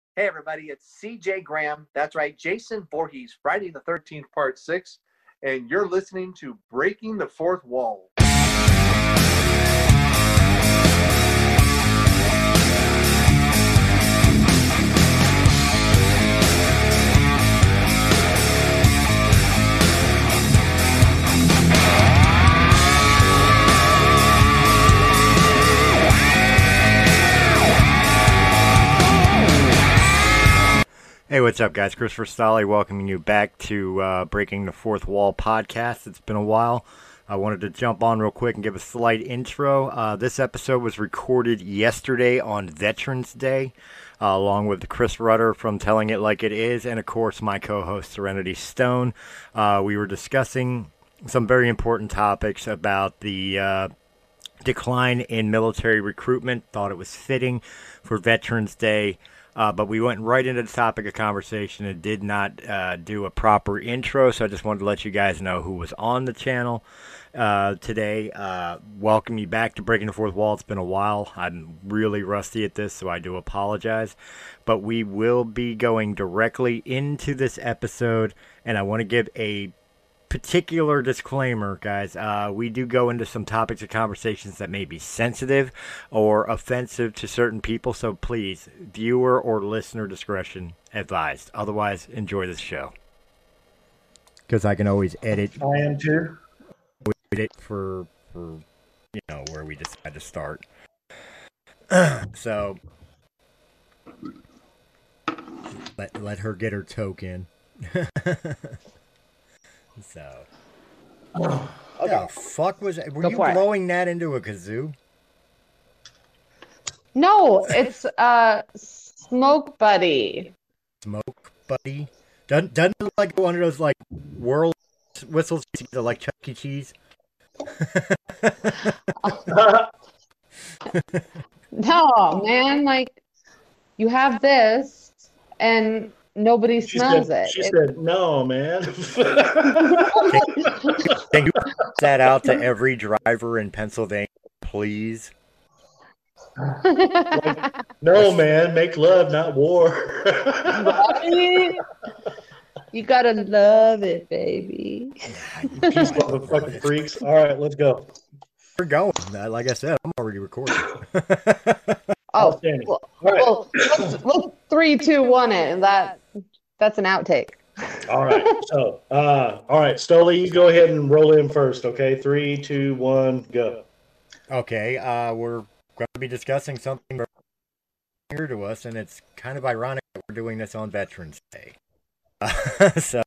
Hey, everybody, it's CJ Graham. That's right, Jason Voorhees, Friday the 13th, Part 6. And you're listening to Breaking the Fourth Wall. Hey, what's up, guys? Christopher Stolle welcoming you back to Breaking the Fourth Wall podcast. It's been a while. I wanted to jump on real quick and give a slight intro. This episode was recorded yesterday on Veterans Day, along with Chris Rudder from Telling It Like It Is, and, of course, my co-host, Serenity Stone. We were discussing some very important topics about the decline in military recruitment. Thought it was fitting for Veterans Day. But we went right into the topic of conversation and did not do a proper intro, so I just wanted to let you guys know who was on the channel today. Welcome you back to Breaking the Fourth Wall. It's been a while. I'm really rusty at this, so I do apologize. But we will be going directly into this episode, and I want to give a particular disclaimer, guys. We do go into some topics of conversations that may be sensitive or offensive to certain people, so please, viewer or listener discretion advised. Otherwise, enjoy this show. Because I can always edit. I am too. Edit for where we decide to start. So let her get her token. So, what the fuck was that? Were you blowing that into a kazoo? No, it's Smoke Buddy. Smoke Buddy? Doesn't it look like one of those like whirl whistles like Chuck E. Cheese? No, man, like you have this and nobody smells it. She said, "No, man." Can you put that out to every driver in Pennsylvania, please? No, man. Make love, not war. Right? You gotta love it, baby. You piece of fucking freaks. All right, let's go. We're going. Like I said, I'm already recording. Oh, well, let's 3, 2, 1 it, and that's an outtake. All right. So, all right, Stolle, you go ahead and roll in first. Okay, 3, 2, 1, go. Okay. We're going to be discussing something very near to us, and it's kind of ironic that we're doing this on Veterans Day. So,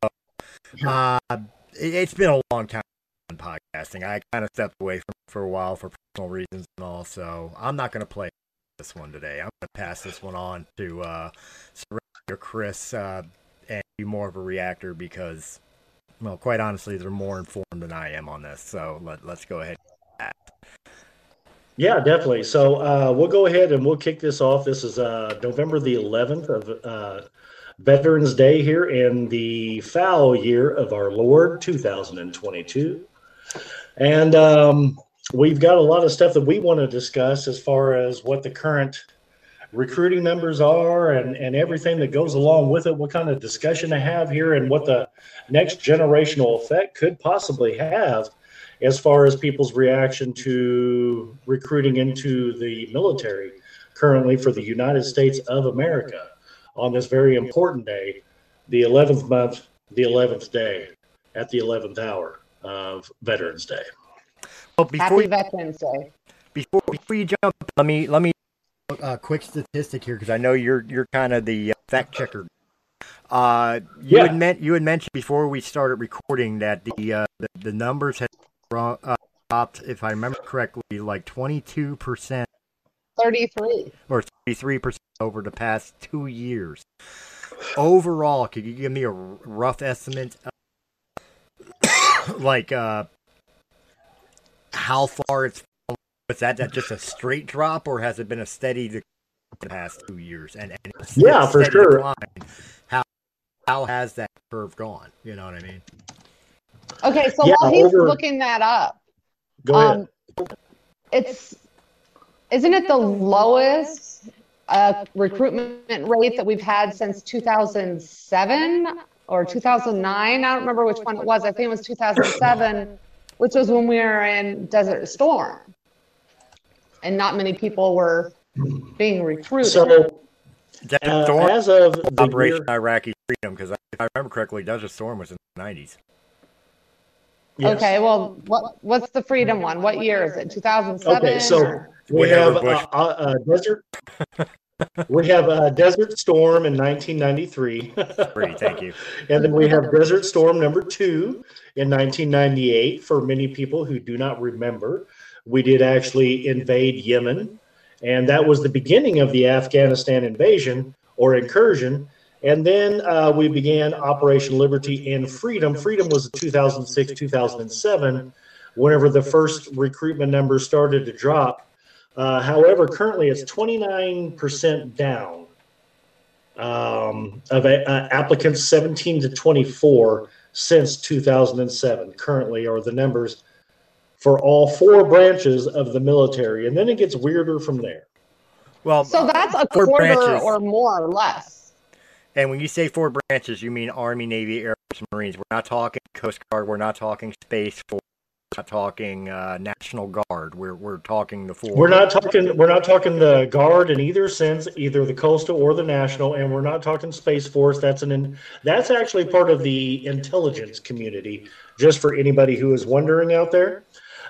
it's been a long time on podcasting. I kind of stepped away from it for a while for personal reasons and all, so I'm not going to play this one today. I'm going to pass this one on to Serenity or Chris and be more of a reactor because, well, quite honestly, they're more informed than I am on this. So let's go ahead. Yeah, definitely. So we'll go ahead and we'll kick this off. This is November the 11th of Veterans Day here in the foul year of our Lord 2022. And we've got a lot of stuff that we want to discuss as far as what the current recruiting numbers are and everything that goes along with it, what kind of discussion to have here and what the next generational effect could possibly have as far as people's reaction to recruiting into the military currently for the United States of America on this very important day, the 11th month, the 11th day at the 11th hour of Veterans Day. Well, Happy Veterans Day. Before you jump, let me quick statistic here because I know you're kind of the fact checker. You had mentioned before we started recording that the numbers had dropped, if I remember correctly, like 22%, 33 or 33% over the past 2 years. Overall, could you give me a rough estimate, like how far it's fallen? Was that just a straight drop, or has it been a steady decline the past 2 years? And yeah, for sure. Decline, how has that curve gone? You know what I mean? Okay, so while he's looking that up, go ahead. Isn't it the lowest recruitment rate that we've had since 2007 or 2009. I don't remember which one it was. I think it was 2007, which was when we were in Desert Storm. And not many people were being recruited. So, Storm, as of the Operation Iraqi Freedom, because if I remember correctly, Desert Storm was in the 90s. Yes. Okay, well, what's the Freedom one? What year is it? 2007? Okay, so we have Desert. We have Desert Storm in 1993. Great, thank you. And then we have Desert Storm number 2 in 1998. For many people who do not remember, we did actually invade Yemen, and that was the beginning of the Afghanistan invasion or incursion. And then we began Operation Liberty and Freedom. Freedom was 2006, 2007, whenever the first recruitment numbers started to drop. However, currently it's 29% down of applicants 17 to 24 since 2007. Currently are the numbers for all 4 branches of the military. And then it gets weirder from there. Well, so that's a quarter or more or less. And when you say 4 branches, you mean Army, Navy, Air Force, Marines. We're not talking Coast Guard. We're not talking Space Force. We're not talking National Guard. We're talking the 4. We're not talking the Guard in either sense, either the coastal or the national, and we're not talking Space Force. That's actually part of the intelligence community. Just for anybody who is wondering out there,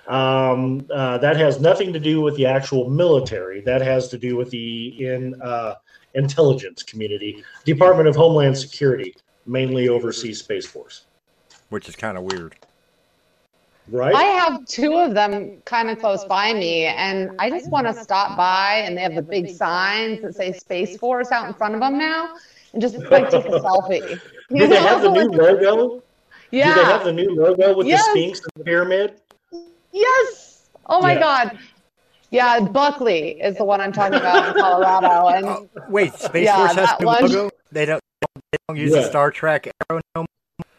that has nothing to do with the actual military. That has to do with the intelligence community. Department of Homeland Security mainly oversees Space Force, which is kind of weird. Right. I have 2 of them kind of close by me, and I just want to stop by, and they have the big signs that say Space Force out in front of them now, and just like take a selfie. Do they have the new logo? Yeah. Do they have the new logo with the Sphinx and the pyramid? Yes. Oh my God. Yeah, Buckley is the one I'm talking about in Colorado. And wait, Space Force has the logo? They don't use the Star Trek arrow no more?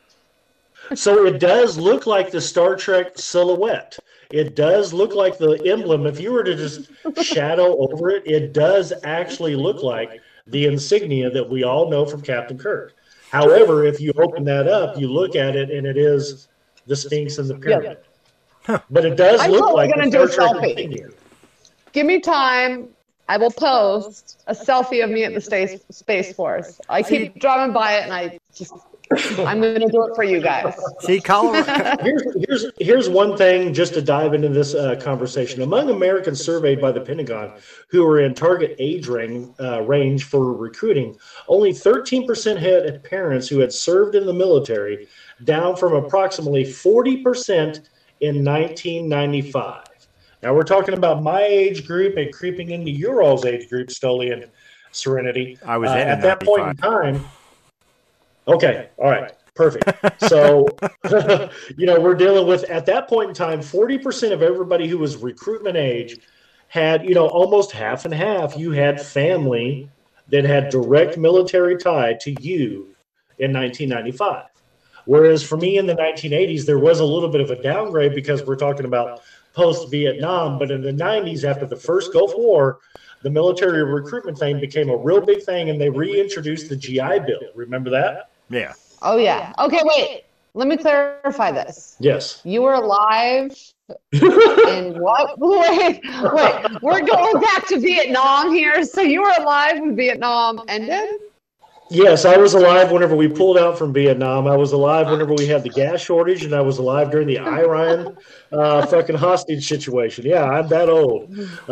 So it does look like the Star Trek silhouette. It does look like the emblem. If you were to just shadow over it, it does actually look like the insignia that we all know from Captain Kirk. However, if you open that up, you look at it, and it is the Sphinx and the pyramid. Huh. But it does look like the Star Trek insignia. Give me time. I will post a selfie of me at the Space Force. I keep driving by it, and I'm going to do it for you guys. See, Colorado. Here's one thing just to dive into this conversation. Among Americans surveyed by the Pentagon who are in target age range for recruiting, only 13% had parents who had served in the military, down from approximately 40% in 1995. Now we're talking about my age group and creeping into your all's age group, Stoli and Serenity. I was at that point in time. Okay, all right, perfect. So, we're dealing with, at that point in time, 40% of everybody who was recruitment age had, almost half and half. You had family that had direct military tie to you in 1995. Whereas for me in the 1980s, there was a little bit of a downgrade because we're talking about post-Vietnam. But in the 90s, after the first Gulf War, the military recruitment thing became a real big thing, and they reintroduced the GI Bill. Remember that? Yeah. Oh, yeah. Okay, wait. Let me clarify this. Yes. You were alive in what? Wait. We're going back to Vietnam here. So you were alive when Vietnam ended? Yes, I was alive whenever we pulled out from Vietnam. I was alive whenever we had the gas shortage, and I was alive during the Iran fucking hostage situation. Yeah, I'm that old.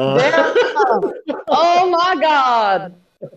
Oh, my God.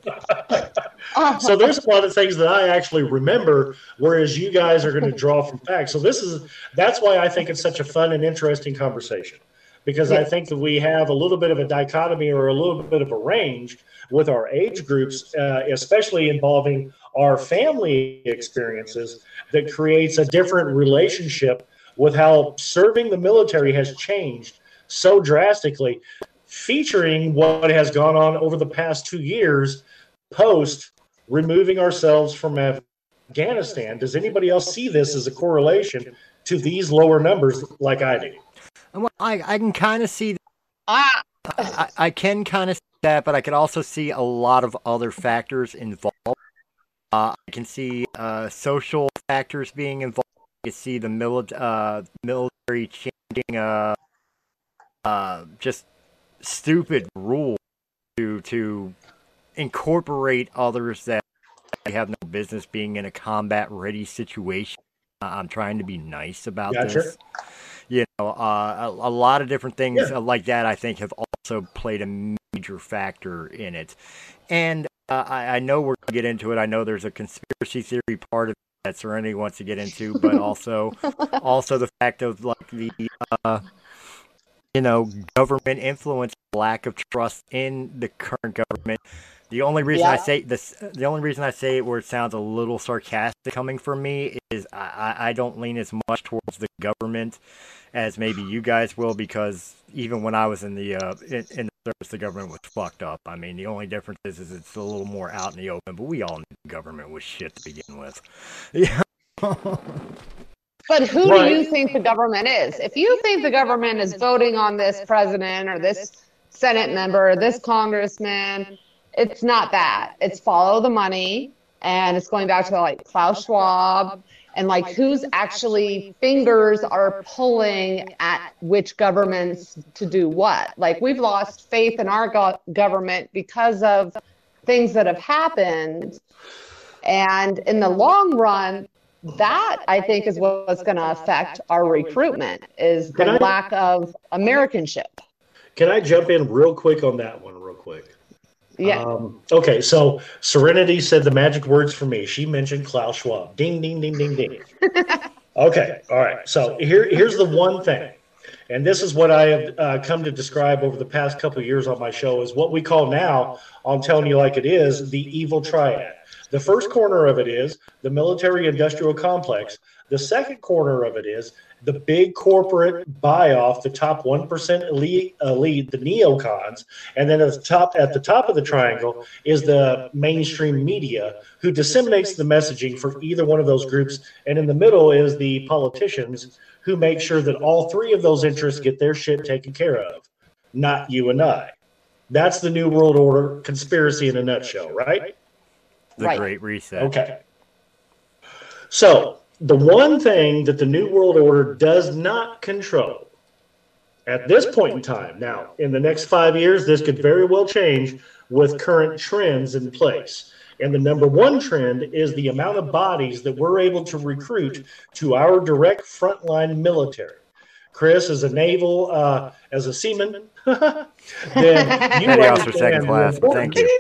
So there's a lot of things that I actually remember, whereas you guys are going to draw from facts. So that's why I think it's such a fun and interesting conversation, because I think that we have a little bit of a dichotomy or a little bit of a range with our age groups, especially involving our family experiences, that creates a different relationship with how serving the military has changed so drastically, featuring what has gone on over the past 2 years post removing ourselves from Afghanistan. Does anybody else see this as a correlation to these lower numbers like I do? Well, I can kind of see that. I can kind of see that, but I could also see a lot of other factors involved. I can see social factors being involved. I can see the military changing just stupid rules to incorporate others that have no business being in a combat-ready situation. I'm trying to be nice about this. You know, a lot of different things like that, I think, have also played a major factor in it. And I know we're going to get into it. I know there's a conspiracy theory part of it that Serenity wants to get into, but also the fact of like the government influence, lack of trust in the current government. The only reason I say it where it sounds a little sarcastic coming from me is I don't lean as much towards the government as maybe you guys will, because even when I was in the service, the government was fucked up. I mean, the only difference is it's a little more out in the open, but we all knew the government was shit to begin with. Yeah. But who do you think the government is? If you think the government is voting on this president or this Senate member or this congressman, it's not that. It's follow the money, and it's going back to like Klaus Schwab, and like whose actually fingers are pulling at which governments to do what. Like we've lost faith in our government because of things that have happened. And in the long run, that I think is what's going to affect our recruitment, is the lack of Americanship. Can I jump in real quick on that one real quick? Yeah. Okay, so Serenity said the magic words for me. She mentioned Klaus Schwab. Ding, ding, ding, ding, ding. Okay, all right. So here's the one thing, and this is what I have come to describe over the past couple of years on my show, is what we call now, on Telling You Like It Is, the evil triad. The first corner of it is the military-industrial complex. The second corner of it is the big corporate buy-off, the top 1% elite, the neocons, and then at the top of the triangle is the mainstream media, who disseminates the messaging for either one of those groups, and in the middle is the politicians, who make sure that all three of those interests get their shit taken care of, not you and I. That's the New World Order conspiracy in a nutshell, right? The Great Reset. Okay. So the one thing that the New World Order does not control at this point in time, now in the next 5 years, this could very well change with current trends in place. And the number one trend is the amount of bodies that we're able to recruit to our direct frontline military. Chris, as a naval, as a seaman, then you Petty officer second class. Thank you.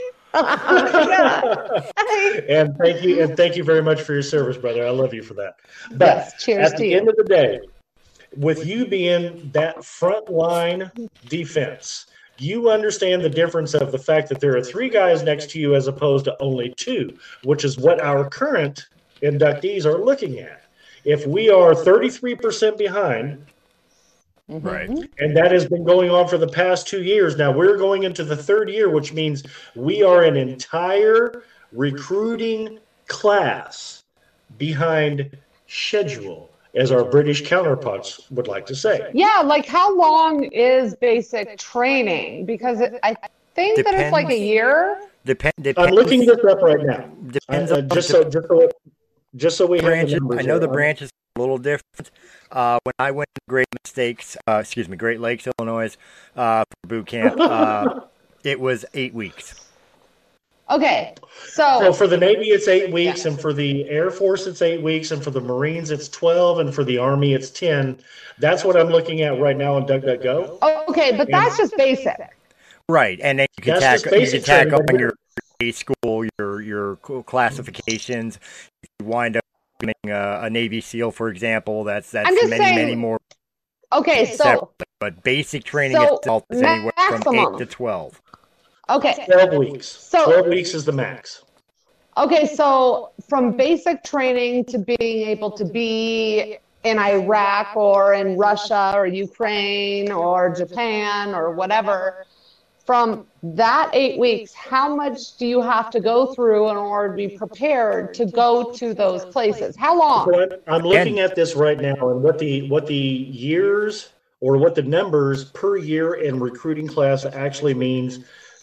And thank you very much for your service, brother. I love you for that. But yes, cheers at the end of the day, with you being that frontline defense, you understand the difference of the fact that there are three guys next to you as opposed to only two, which is what our current inductees are looking at. If we are 33% behind, right, and that has been going on for the past 2 years. Now we're going into the third year, which means we are an entire recruiting class behind schedule, as our British counterparts would like to say. Yeah, like how long is basic training? Because I think that it's like a year. Depends. I'm looking this up right now. Depends just so we have branches. the numbers. I know the branches are a little different. When I went to Great Lakes, Illinois, for boot camp, it was 8 weeks. Okay, so for the Navy it's 8 weeks, and for the Air Force it's 8 weeks, and for the Marines it's 12, and for the Army it's 10. That's what I'm looking at right now on DuckDuckGo. Okay, but that's just basic. Right, and then you can tack on your school, your classifications. You wind up becoming a Navy SEAL, for example. That's many more. Okay, so but basic training itself is anywhere from 8 to 12. Okay. 12 weeks. So 12 weeks is the max. Okay, so from basic training to being able to be in Iraq or in Russia or Ukraine or Japan or whatever, from that 8 weeks, how much do you have to go through in order to be prepared to go to those places? How long? So I'm looking at this right now, and what the years or what the numbers per year in recruiting class actually means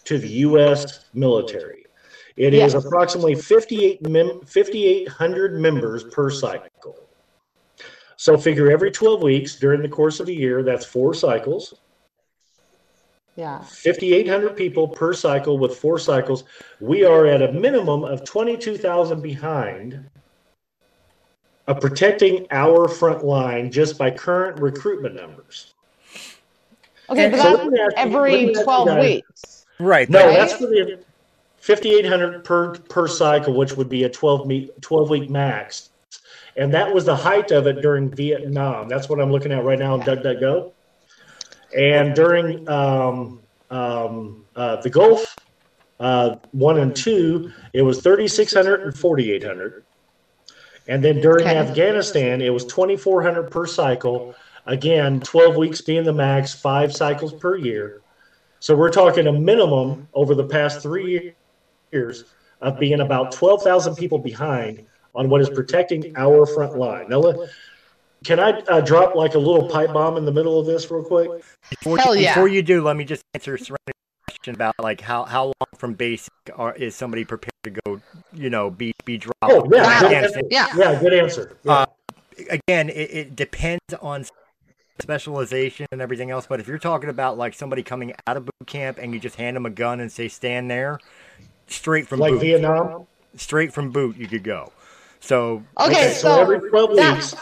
to the U.S. military. It is approximately 5,800 members per cycle. So figure every 12 weeks during the course of a year, that's 4 cycles. Yeah. 5,800 people per cycle with 4 cycles. We are at a minimum of 22,000 behind of protecting our front line just by current recruitment numbers. Okay, but So that's every 12 weeks. Right. No, right? that's for the 5,800 per cycle, which would be a 12-week max. And that was the height of it during Vietnam. That's what I'm looking at right now on DuckDuckGo. And during the Gulf 1 and 2, it was 3,600 and 4,800. And then during Afghanistan, it was 2,400 per cycle. Again, 12 weeks being the max, 5 cycles per year. So we're talking a minimum over the past 3 years of being about 12,000 people behind on what is protecting our front line. Now, can I drop like a little pipe bomb in the middle of this real quick? Before you do, let me just answer a question about like how long from basic is somebody prepared to go, be dropped. Oh, yeah. Good answer. Yeah. Again, it depends on specialization and everything else, but if you're talking about like somebody coming out of boot camp and you just hand them a gun and say stand there, straight from like boot. Vietnam? Straight from boot, you could go. So so every 12 weeks,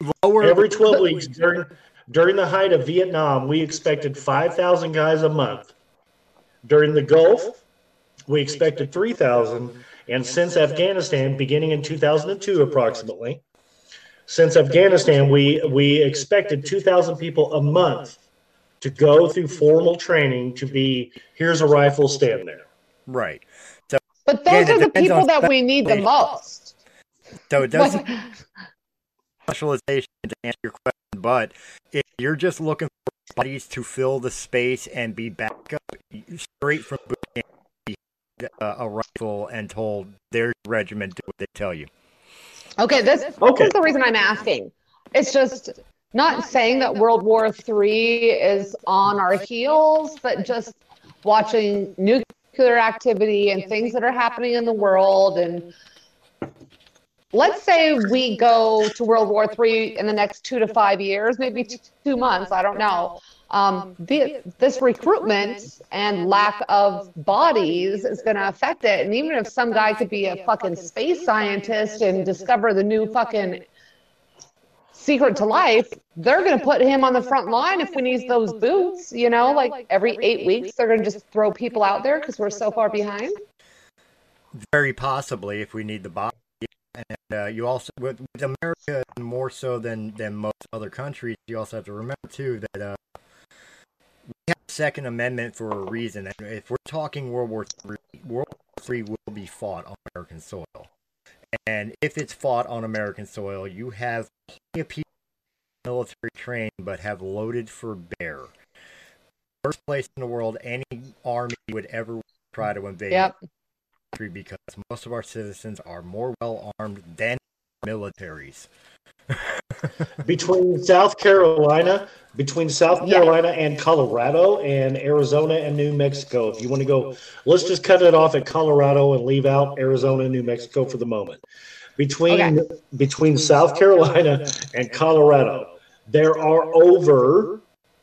during the height of Vietnam, we expected 5,000 guys a month. During the Gulf, we expected 3,000, and since Afghanistan, beginning in 2002 approximately, since Afghanistan, we expected 2,000 people a month to go through formal training to be, here's a rifle, stand there. Right. But those are the people that we need the most. So it does specialization to answer your question, but if you're just looking for bodies to fill the space and be backup, straight from boot camp, a rifle and told their regiment do what they tell you. Okay, this is the reason I'm asking. It's just not saying that World War III is on our heels, but just watching nuclear activity and things that are happening in the world. And let's say we go to World War III in the next 2 to 5 years, maybe 2 months, I don't know. This recruitment and lack of bodies is going to affect it. And even if some guy could be a fucking space scientist and discover the new fucking secret to life, they're going to put him on the front line if we need those boots, like every 8 weeks, they're going to just throw people out there because we're so far behind. Very possibly if we need the body. And you also, with America more so than most other countries, you also have to remember too that we have a Second Amendment for a reason. And if we're talking World War III will be fought on American soil. And if it's fought on American soil, you have plenty of people military trained but have loaded for bear. First place in the world any army would ever try to invade. Yep. Because most of our citizens are more well armed than militaries. Between South Carolina and Colorado and Arizona and New Mexico. If you want to go, let's just cut it off at Colorado and leave out Arizona and New Mexico for the moment. Between South Carolina and Colorado, there are over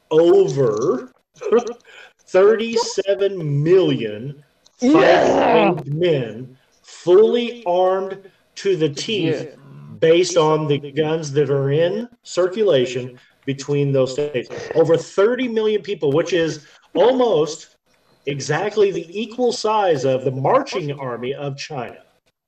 37 million fighting men fully armed to the teeth based on the guns that are in circulation between those states. Over 30 million people, which is almost exactly the equal size of the marching army of China.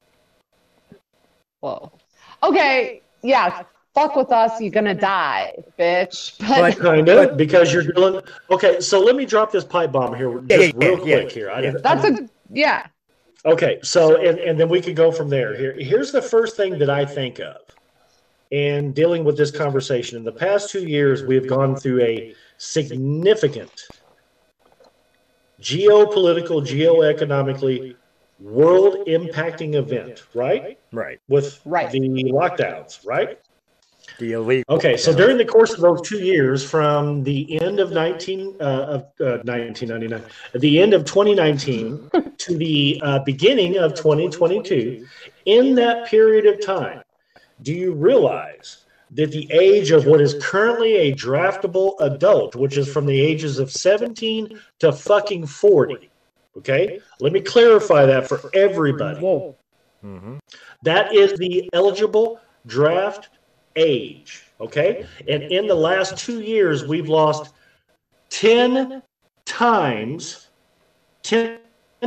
Whoa. Okay, yeah, fuck with us, you're gonna die, bitch. But kind of, because you're dealing. Okay, so let me drop this pipe bomb here, just real quick here. Okay, so and then we could go from there. Here's the first thing that I think of in dealing with this conversation. In the past 2 years, we have gone through a significant geopolitical, geoeconomically, world impacting event, right? Right. With the lockdowns, right? The illegal. Okay, so during the course of those 2 years, from the end of 1999, the end of 2019 to the beginning of 2022, in that period of time, do you realize that the age of what is currently a draftable adult, which is from the ages of 17 to fucking 40, okay? Let me clarify that for everybody. Mm-hmm. That is the eligible draft age, okay? And in the last 2 years, we've lost 10 times the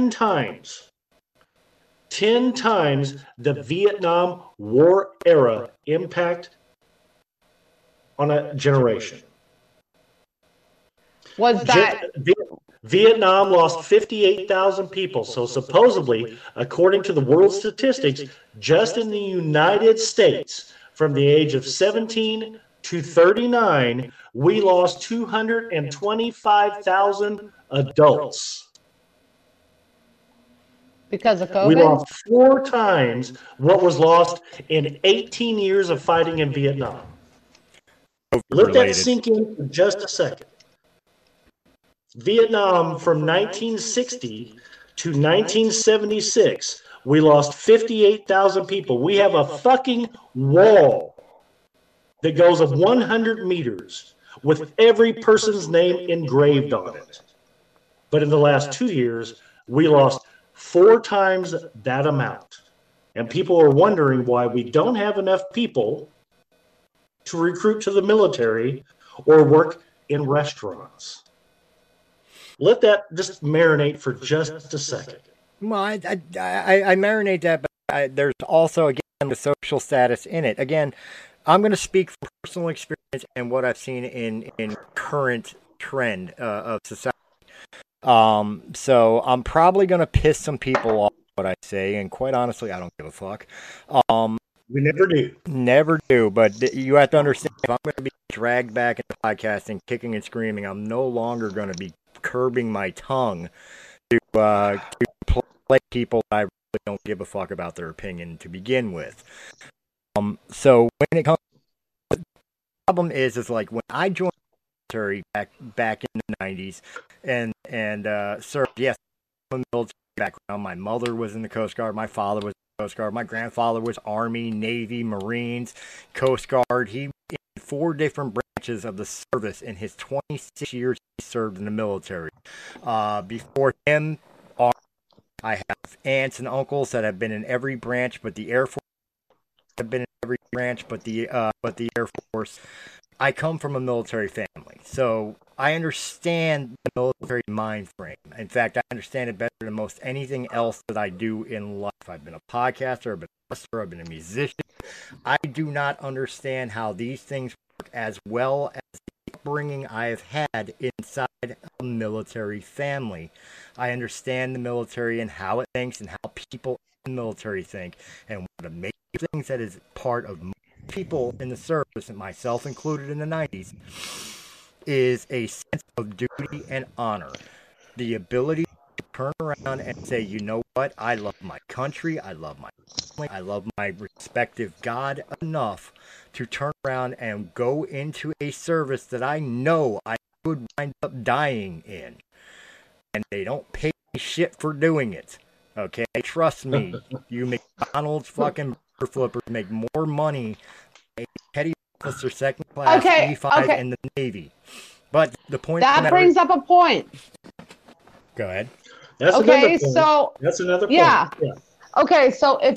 Vietnam War era impact on a generation. Was that Vietnam lost 58,000 people. So supposedly, according to the world statistics, just in the United States, from the age of 17 to 39, we lost 225,000 adults. because of COVID? We lost 4 times what was lost in 18 years of fighting in Vietnam. Let that sink in for just a second. Vietnam from 1960 to 1976, we lost 58,000 people. We have a fucking wall that goes of 100 meters with every person's name engraved on it. But in the last 2 years, we lost 4 times that amount. And people are wondering why we don't have enough people to recruit to the military or work in restaurants. Let that just marinate for just a second. Well, I marinate that, but there's also, again, the social status in it. Again, I'm going to speak from personal experience and what I've seen in current trend of society. So I'm probably going to piss some people off what I say, and quite honestly, I don't give a fuck. We never do. Never do, but you have to understand, if I'm going to be dragged back into podcasting, kicking and screaming, I'm no longer going to be curbing my tongue to play people that I really don't give a fuck about their opinion to begin with. So when it comes, the problem is like when I joined the military back in the 90s and served, yes, I'm a military background. My mother was in the Coast Guard. My father was in the Coast Guard. My grandfather was Army, Navy, Marines, Coast Guard. He in 4 different branches of the service in his 26 years he served in the military. Before him, I have aunts and uncles that have been in every branch, but the Air Force have been in every branch, but the Air Force. I come from a military family, so I understand the military mind frame. In fact, I understand it better than most anything else that I do in life. I've been a podcaster, I've been a wrestler, I've been a musician. I do not understand how these things work as well as the upbringing I have had inside a military family. I understand the military and how it thinks and how people in the military think, and one of the major things that is part of people in the service, and myself included in the 90s, is a sense of duty and honor. The ability to turn around and say, you know what, I love my country, I love my family, I love my respective God enough to turn around and go into a service that I know I could wind up dying in. And they don't pay shit for doing it. Okay? Trust me, you McDonald's fucking burger flippers make more money than a petty officer second class E5 in the Navy. But the point that brings up a point. Go ahead. That's another point. So that's another point. Yeah. Okay, so if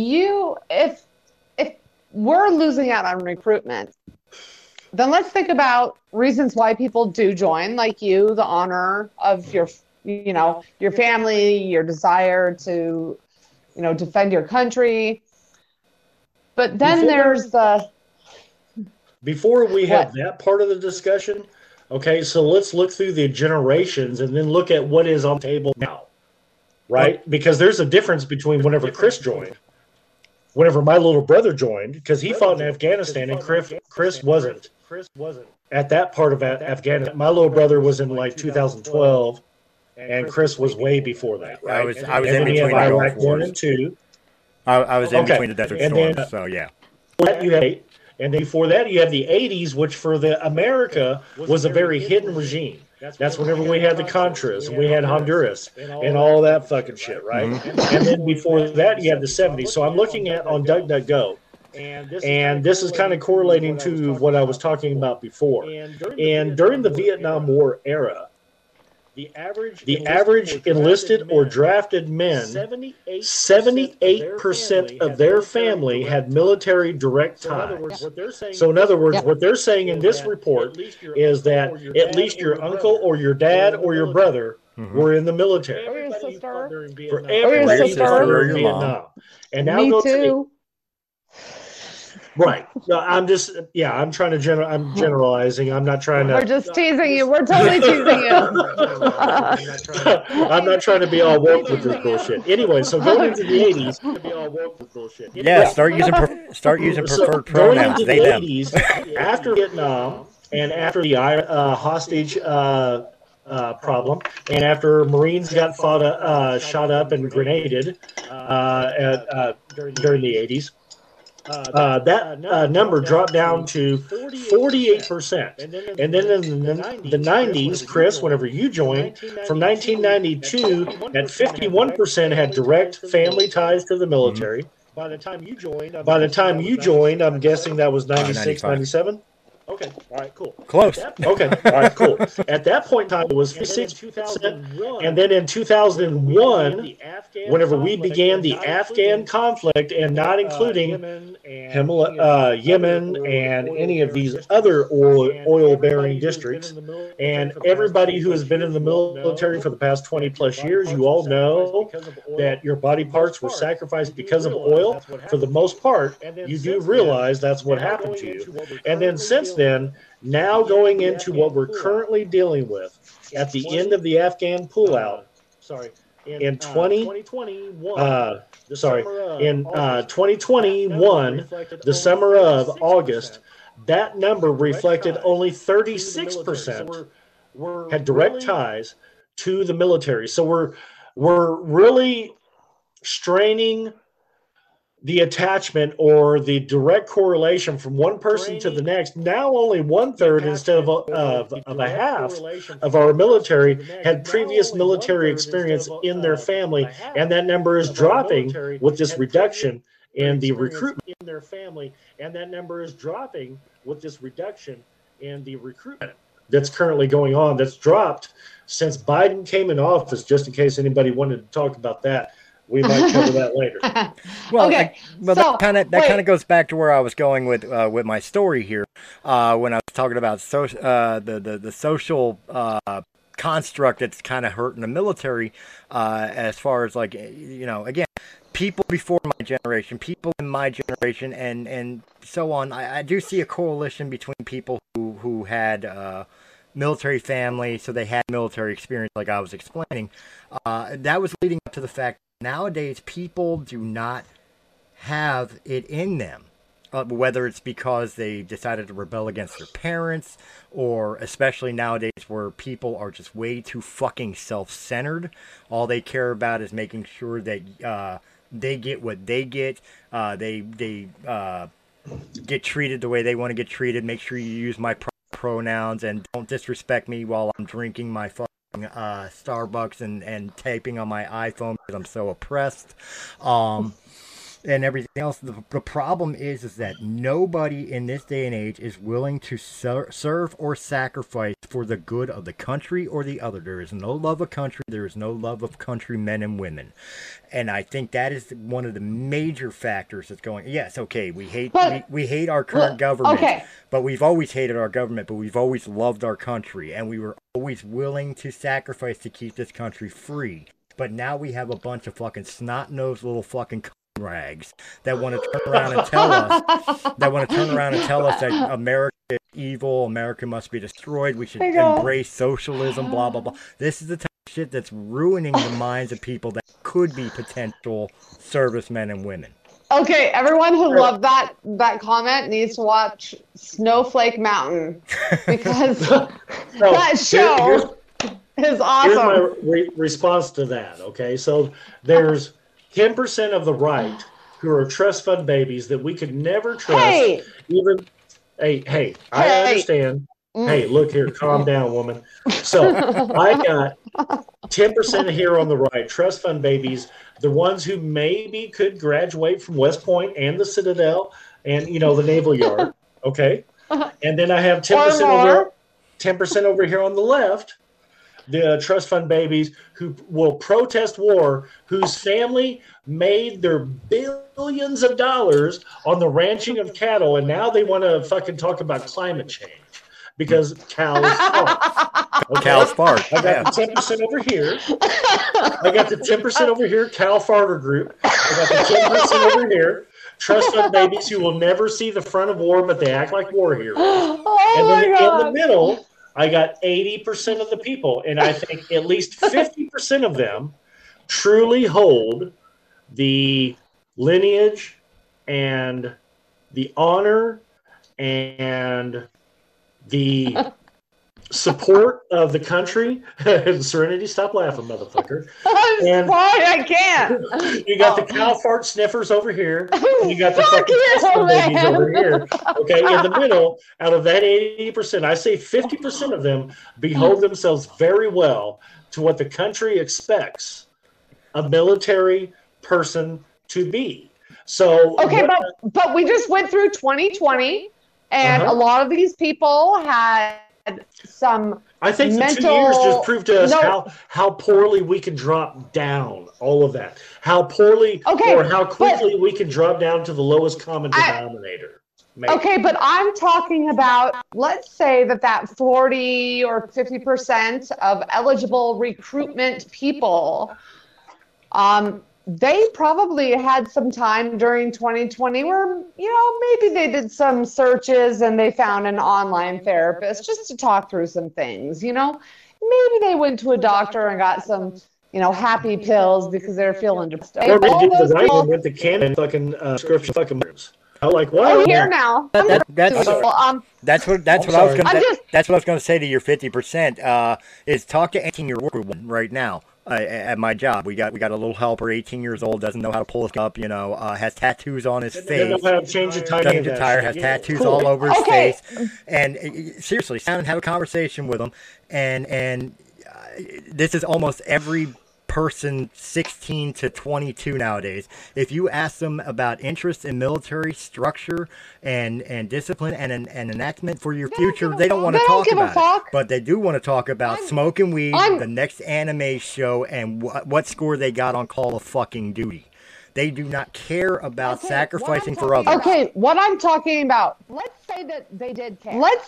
we're losing out on recruitment, then let's think about reasons why people do join, like you, the honor of your family, your desire to, defend your country. But then there's the... Before we have that part of the discussion, okay, so let's look through the generations and then look at what is on the table now, right? Because there's a difference between whenever Chris joined, whenever my little brother joined, because he fought in Afghanistan and Chris wasn't. At that part of Afghanistan. My little brother was in like 2012, and Chris was way before that, right? I was in between the Iraq 1 and 2. I was in between the Desert Storm, so yeah. You have And then before that, you have the 80s, which for the America was a very hidden regime. That's whenever we had the Contras, and we had Honduras, and all that fucking shit, right? And then before that, you have the 70s. So I'm looking at on DuckDuckGo, and this is kind of correlating to what I was talking about before. And during the Vietnam War era, the average enlisted or drafted men, 78% of their family had military direct ties. So in other words, what they're saying in this report is that at least your uncle or your dad or your brother were in the military. Or your sister. For everybody in Vietnam. And now Me go too. Right. No, I'm trying to I'm generalizing. I'm not trying to. We're just teasing you. We're totally teasing you. I'm not trying to be all woke with this bullshit. Anyway, so going into the 80s. Yeah, start using preferred pronouns. Going into the 80s, after Vietnam and after the hostage problem, and after Marines got shot up and grenaded during the 80s. That number dropped down to 48%. And then in the 90s, Chris, whenever you joined, from 1992, at 51% had direct family ties to the military. By the time you joined, I'm guessing that was 96, 97? Okay. All right. Cool. Close. Okay. All right. Cool. At that point in time, it was 56%. And then in 2001, whenever we began the Afghan conflict, and not including Yemen and any of these other oil-bearing districts, and everybody who has been in the military for the past 20 plus years, you all know that your body parts were sacrificed because of oil. For the most part, you do realize that's what happened to you. And then since then, now going into what we're currently dealing with at the end of the Afghan pullout, in 2021, the summer of August, that number reflected only 36% had direct ties to the military. So we're really straining the attachment or the direct correlation from one person to the next. Now only 1/3 instead of a half of our military had previous military experience in their family, and that number is dropping with this reduction in the recruitment in their family, and that number is dropping with this reduction in the recruitment that's currently going on. That's dropped since Biden came in office, just in case anybody wanted to talk about that. We might cover that later. Well, okay, that kind of goes back to where I was going with my story here when I was talking about the social construct that's kind of hurting the military as far as, like, again, people before my generation, people in my generation, and so on. I do see a coalition between people who had military family, so they had military experience, like I was explaining. That was leading up to the fact nowadays people do not have it in them, whether it's because they decided to rebel against their parents, or especially nowadays where people are just way too fucking self-centered. All they care about is making sure that they get what they get. They get treated the way they want to get treated. Make sure you use my pronouns and don't disrespect me while I'm drinking my Starbucks and typing on my iPhone because I'm so oppressed, and everything else. The problem is that nobody in this day and age is willing to serve or sacrifice for the good of the country or the other. There is no love of country. There is no love of countrymen and women, and I think that is one of the major factors that's going. Yes, okay, we hate our current government, okay. But we've always hated our government, but we've always loved our country, and we were always willing to sacrifice to keep this country free. But now we have a bunch of fucking snot-nosed little fucking rags that want to turn around and tell us that America is evil, America must be destroyed, we should embrace socialism, blah blah blah. This is the type of shit that's ruining the minds of people that could be potential servicemen and women. Okay, everyone who loved that comment needs to watch Snowflake Mountain, because that show is awesome. Here's my response to that. Okay, so there's 10% of the right who are trust fund babies that we could never trust. Hey. Even, hey, I understand. Hey, look here, calm down, woman. So I got 10% here on the right, trust fund babies, the ones who maybe could graduate from West Point and the Citadel and, the Naval Yard, okay? And then I have 10% over here on the left, the trust fund babies who will protest war, whose family made their billions of dollars on the ranching of cattle, and now they want to fucking talk about climate change. Because cows fart. Okay? Cows fart. I got the 10% over here. I got the 10% over here, Cow Farter Group. I got the 10% over here, trust fund babies who will never see the front of war, but they act like war heroes. And then in the middle, I got 80% of the people, and I think at least 50% of them truly hold the lineage and the honor and the support of the country. Serenity, stop laughing, motherfucker. I'm sorry, I can't. You got the cow fart sniffers over here. And you got the fucking babies over here. Okay, in the middle, out of that 80%, I say 50% of them behold themselves very well to what the country expects a military person to be. So okay, but we just went through 2020. And a lot of these people had some I think the 2 years just proved to us how poorly we can drop down all of that. How poorly or how quickly we can drop down to the lowest common denominator. Maybe. Okay, but I'm talking about, let's say that 40 or 50% of eligible recruitment people, they probably had some time during 2020 where, maybe they did some searches and they found an online therapist just to talk through some things, Maybe they went to a doctor and got some, happy pills because they're feeling depressed. Or they did the right one with the Canon fucking prescription fucking words. I'm like, what? I'm here now. That's what I was going to say to your 50%. Is talk to 18-year-old one right now. At my job, we got a little helper, 18 years old, doesn't know how to pull his up, has tattoos on his face, doesn't know how to change the tire, has tattoos all over his face, and seriously, sit down and have a conversation with him, and this is almost every person 16 to 22 nowadays. If you ask them about interest in military structure and discipline and enactment for your future, they don't want to talk about it. But they do want to talk about smoking weed, the next anime show, and what score they got on Call of fucking Duty. They do not care about sacrificing for others. Okay, what I'm talking about. Let's say that they did care. What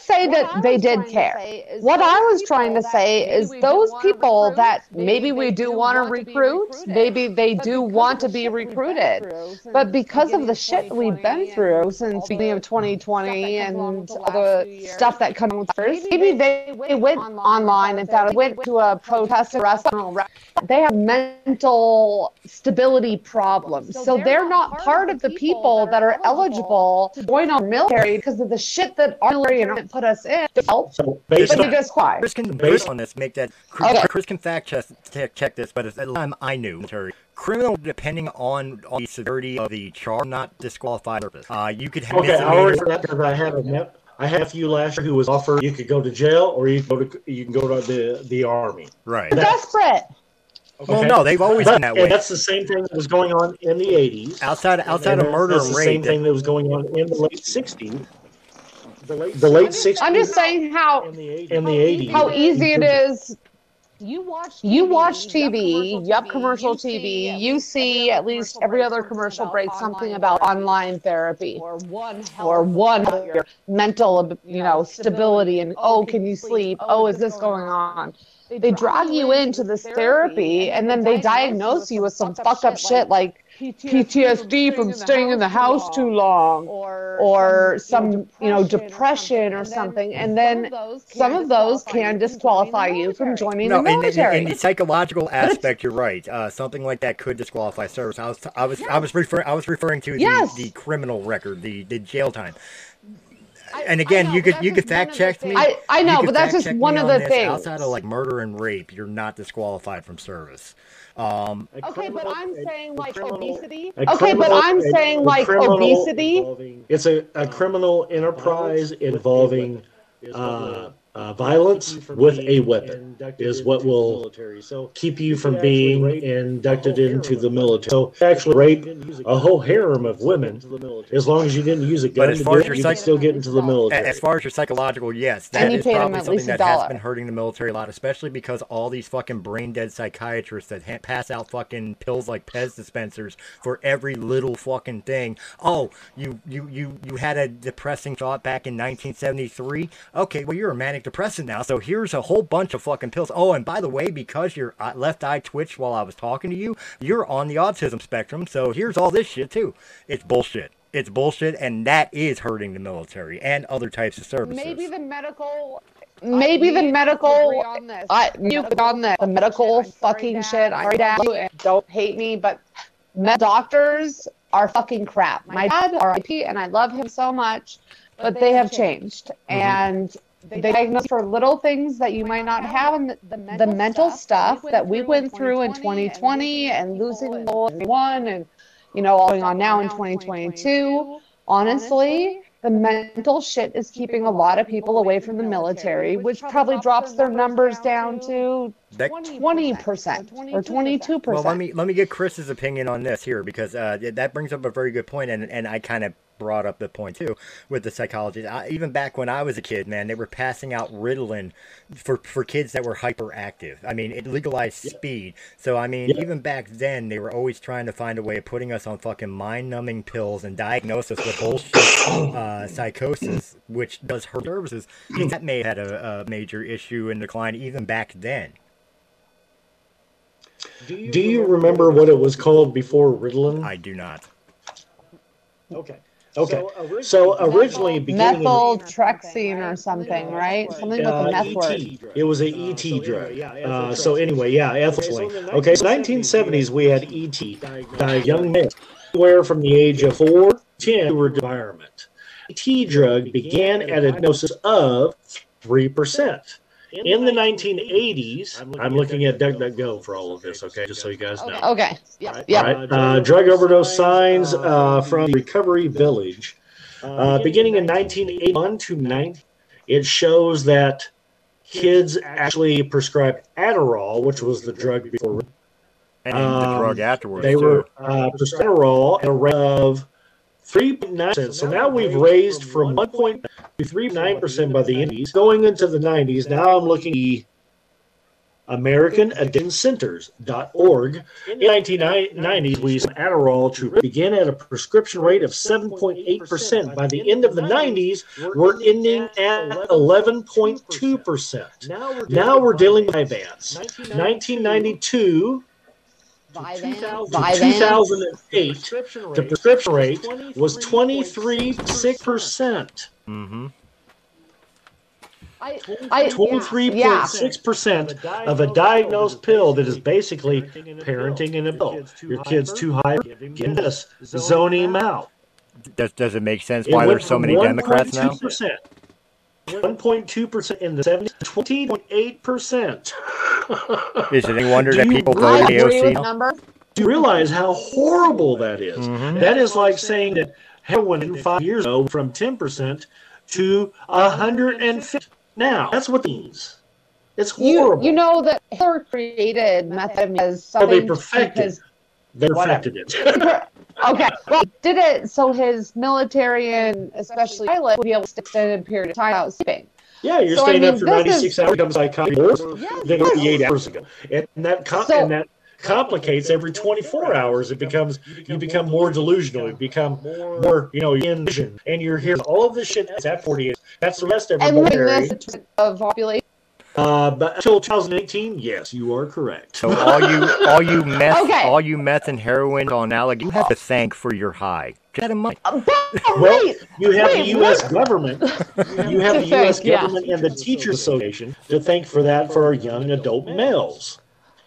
I was trying to say is those people that maybe we do want to recruit, maybe they do want to be recruited, but because of the shit we've been through since the beginning of 2020 and all the stuff that comes with first, maybe they went online and found went to a protest restaurant. They have mental stability problems. So they're not part of the people that are eligible to join our military because of the shit that our military put us in. So based on this, make that. Chris can fact check this, but at the time I knew military. Criminal, depending on the severity of the charge, not disqualified purpose. You could have. Okay, I already forgot because I have a nephew last year who was offered you could go to jail or you can go to the army. Right. Desperate. Okay. Well, no, they've always been that way. And that's the same thing that was going on in the 80s. Outside of murder and rape. That's the same thing that was going on in the late 60s. The late 60s. I'm just saying how in the 80s. How easy it is. You watch TV, commercial TV, you see at least every other commercial break something about online therapy or one mental, stability and, can you sleep? Is this going on? They drag you into this therapy and then they diagnose you with some fucked up shit like PTSD from staying in the house too long or some, depression or something. And then some of those can disqualify you from joining the military. In the psychological aspect, you're right. Something like that could disqualify service. I was referring to the criminal record, the jail time. And again, you could fact check me. I know, but that's just one of the things. Outside of like murder and rape, you're not disqualified from service. Okay, but I'm saying like obesity. It's a criminal enterprise involving violence with a weapon is what will keep you from being inducted into the military. So actually rape a whole harem of women, as long as you didn't use a gun, you can still get into the military. As far as your psychological, yes, that is probably something that has been hurting the military a lot, especially because all these fucking brain dead psychiatrists that pass out fucking pills like Pez dispensers for every little fucking thing. Oh, you had a depressing thought back in 1973. Okay, well you're a manic depressant now, so here's a whole bunch of fucking pills. Oh, and by the way, because your left eye twitched while I was talking to you, you're on the autism spectrum, so here's all this shit too. It's bullshit. It's bullshit, and that is hurting the military and other types of services. Maybe the medical fucking shit. I read out and don't hate me, but doctors are fucking crap. My dad, R.I.P., and I love him so much, but they have changed. And they diagnose for little things that you might not have, and the mental stuff that we went through in 2020 and losing everyone and, all going on now in 2022. Honestly, the mental shit is keeping a lot of people away from the military, which probably drops their numbers down to 20% or 22%. Well, let me get Chris's opinion on this here, because that brings up a very good point, and I kind of brought up the point too with the psychology. Even back when I was a kid, man, they were passing out Ritalin for kids that were hyperactive. I mean, it legalized speed. So I mean, even back then, they were always trying to find a way of putting us on fucking mind-numbing pills and diagnose us with bullshit psychosis, which does hurt services. That may have had a major issue and decline even back then. Do you remember what it was called before Ritalin? I do not. Okay. So originally, methyltrexine or something, right? Something with the meth word. It was an ET drug. So anyway, ethylene. Okay, so 1970s we had ET, young men, anywhere from the age of 4 to 10 were environment. ET drug began at a dose of 3%. In the 1980s, I'm looking at DuckDuckGo for all of this, okay, just so you guys know. Okay. Yeah. Drug overdose signs from Recovery Village. Beginning in 1981 to 90, it shows that kids actually prescribed Adderall, which was the drug before. And the drug afterwards, they were prescribed Adderall at a rate of 3.9%. So now we've raised from 1.9% to 3.9% by the 80s. Going into the 90s, now I'm looking at the AmericanAddictionCenters.org. In the 1990s, we used Adderall to begin at a prescription rate of 7.8%. By the end of the 90s, we're ending at 11.2%. Now we're dealing with Vyvanse. 1992 to 2008, the prescription rate was 23.6%. Mm-hmm. 23.6% of a diagnosed pill that is basically parenting in a pill. Your kid's too high, get this, zoning him out. Does it make sense why there's so many Democrats now? 1.2% in the 70s, 20.8%. Is it any wonder that people go to AOC? Do you realize how horrible that is? Mm-hmm. That is like saying that heroin 5 years ago from 10% to 150 now. That's what it means. It's horrible. You know that Hitler created methamphetamine as something. They perfected it. Okay, well, did it so his military and especially pilot would be able to stay extended period of time without sleeping. Yeah, you're staying up for 96 hours, becomes psychotic, then 8 hours ago. And that complicates every 24 hours. You become more delusional. You become more, in vision. And you're hearing all of this shit at 48. That's the rest of the military. Of population. But until 2018, yes, you are correct. So all you meth and heroin on Alec, you have to thank for your high. Get in mind. Well, you have the U.S. government. You have the U.S. government and the Teachers Association to thank for that for our young adult males.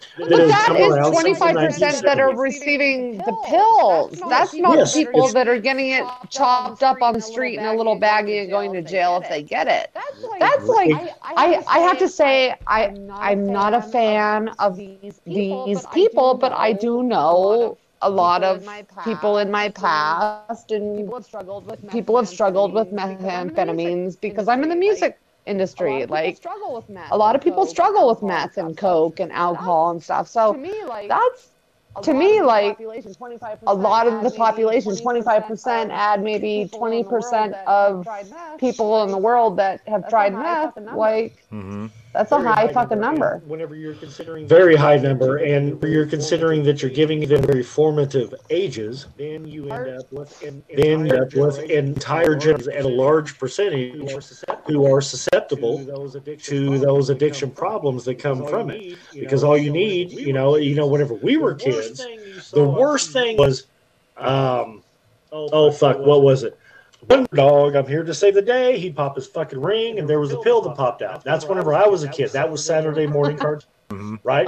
But that is 25% that are receiving the pills. That's not people that are getting it chopped up on the street in a little baggie and going to jail if they get it. That's like, I have to say, I'm not a fan of these people, but I do know a lot of people in my past, and people have struggled with methamphetamines because I'm in the music industry. Like, a lot of people struggle with meth and coke and alcohol and stuff. So that's, to me, like, a lot of the population, 25%, add maybe 20% of people in the world that have tried meth, like, that's a high fucking number. Whenever you're considering very high number, and you're considering that you're giving them very formative ages, then you end up with entire generations and a large percentage who are susceptible to those addiction problems that come from it. Because all you need, whenever we were kids, the worst thing was, what was it? Underdog, I'm here to save the day. He'd pop his fucking ring, and there was a pill that popped out. That's whenever I was a kid. That was Saturday morning cartoon, right?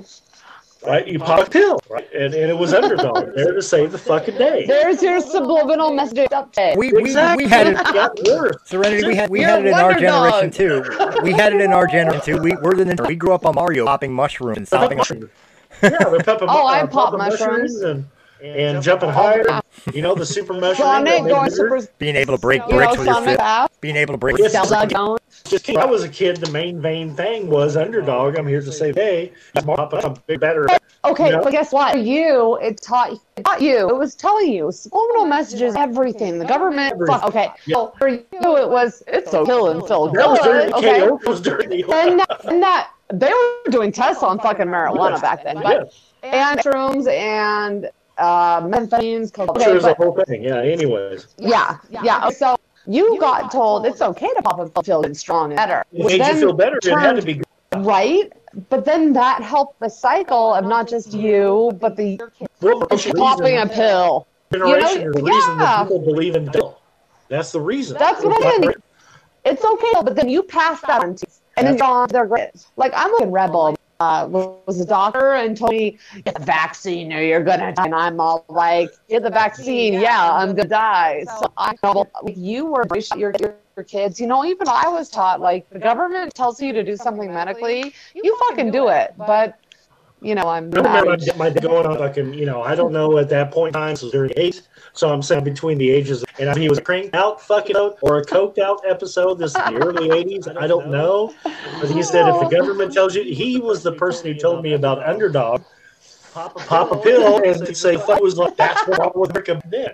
Right? You pop a pill, right? And it was Underdog there to save the fucking day. There's your subliminal message update. We had it. Serenity. We had it in our generation too. We had it in our generation too. We grew up on Mario popping mushrooms and stopping. Yeah, they're popping. I pop mushrooms. And jumping higher, the super mushroom. Being able to break bricks with your fist. Being able to break bricks. When I was a kid, the main thing was Underdog. I'm here to save the day. I'm big better. Okay, but guess what? For you, it taught you. It was telling you subliminal messages, everything. The government. Okay. So for you, it's so kill and feel good. That was during the and that they were doing tests on fucking marijuana back then, but and mushrooms and methamphetamines. There's a whole thing. Yeah. Anyways. Yeah. So you got told it's okay to pop and feel good, strong, and better. It made you feel better. It had to be good. Right. But then that helped the cycle of not just you, but the popping a pill. Generation is the reason that people believe in pill. That's the reason. That's what I mean. It's okay, but then you pass that on to, and then they're great. Like, I'm a rebel. Was a doctor and told me, get the vaccine or you're gonna die. And I'm all like, get the vaccine, yeah, I'm gonna die. So I know you were your kids. Even I was taught, like, the government tells you to do something medically, you fucking do it. But I'm my going on fucking, I don't know at that point in time, so during the 80s. So I'm saying between the ages, and he was cranked out fucking out or a coked out episode. This is the early 80s. I don't know. But he said if the government tells you, he was the person who told me about Underdog. Pop a pill and say fuck was like that's what I would recommend,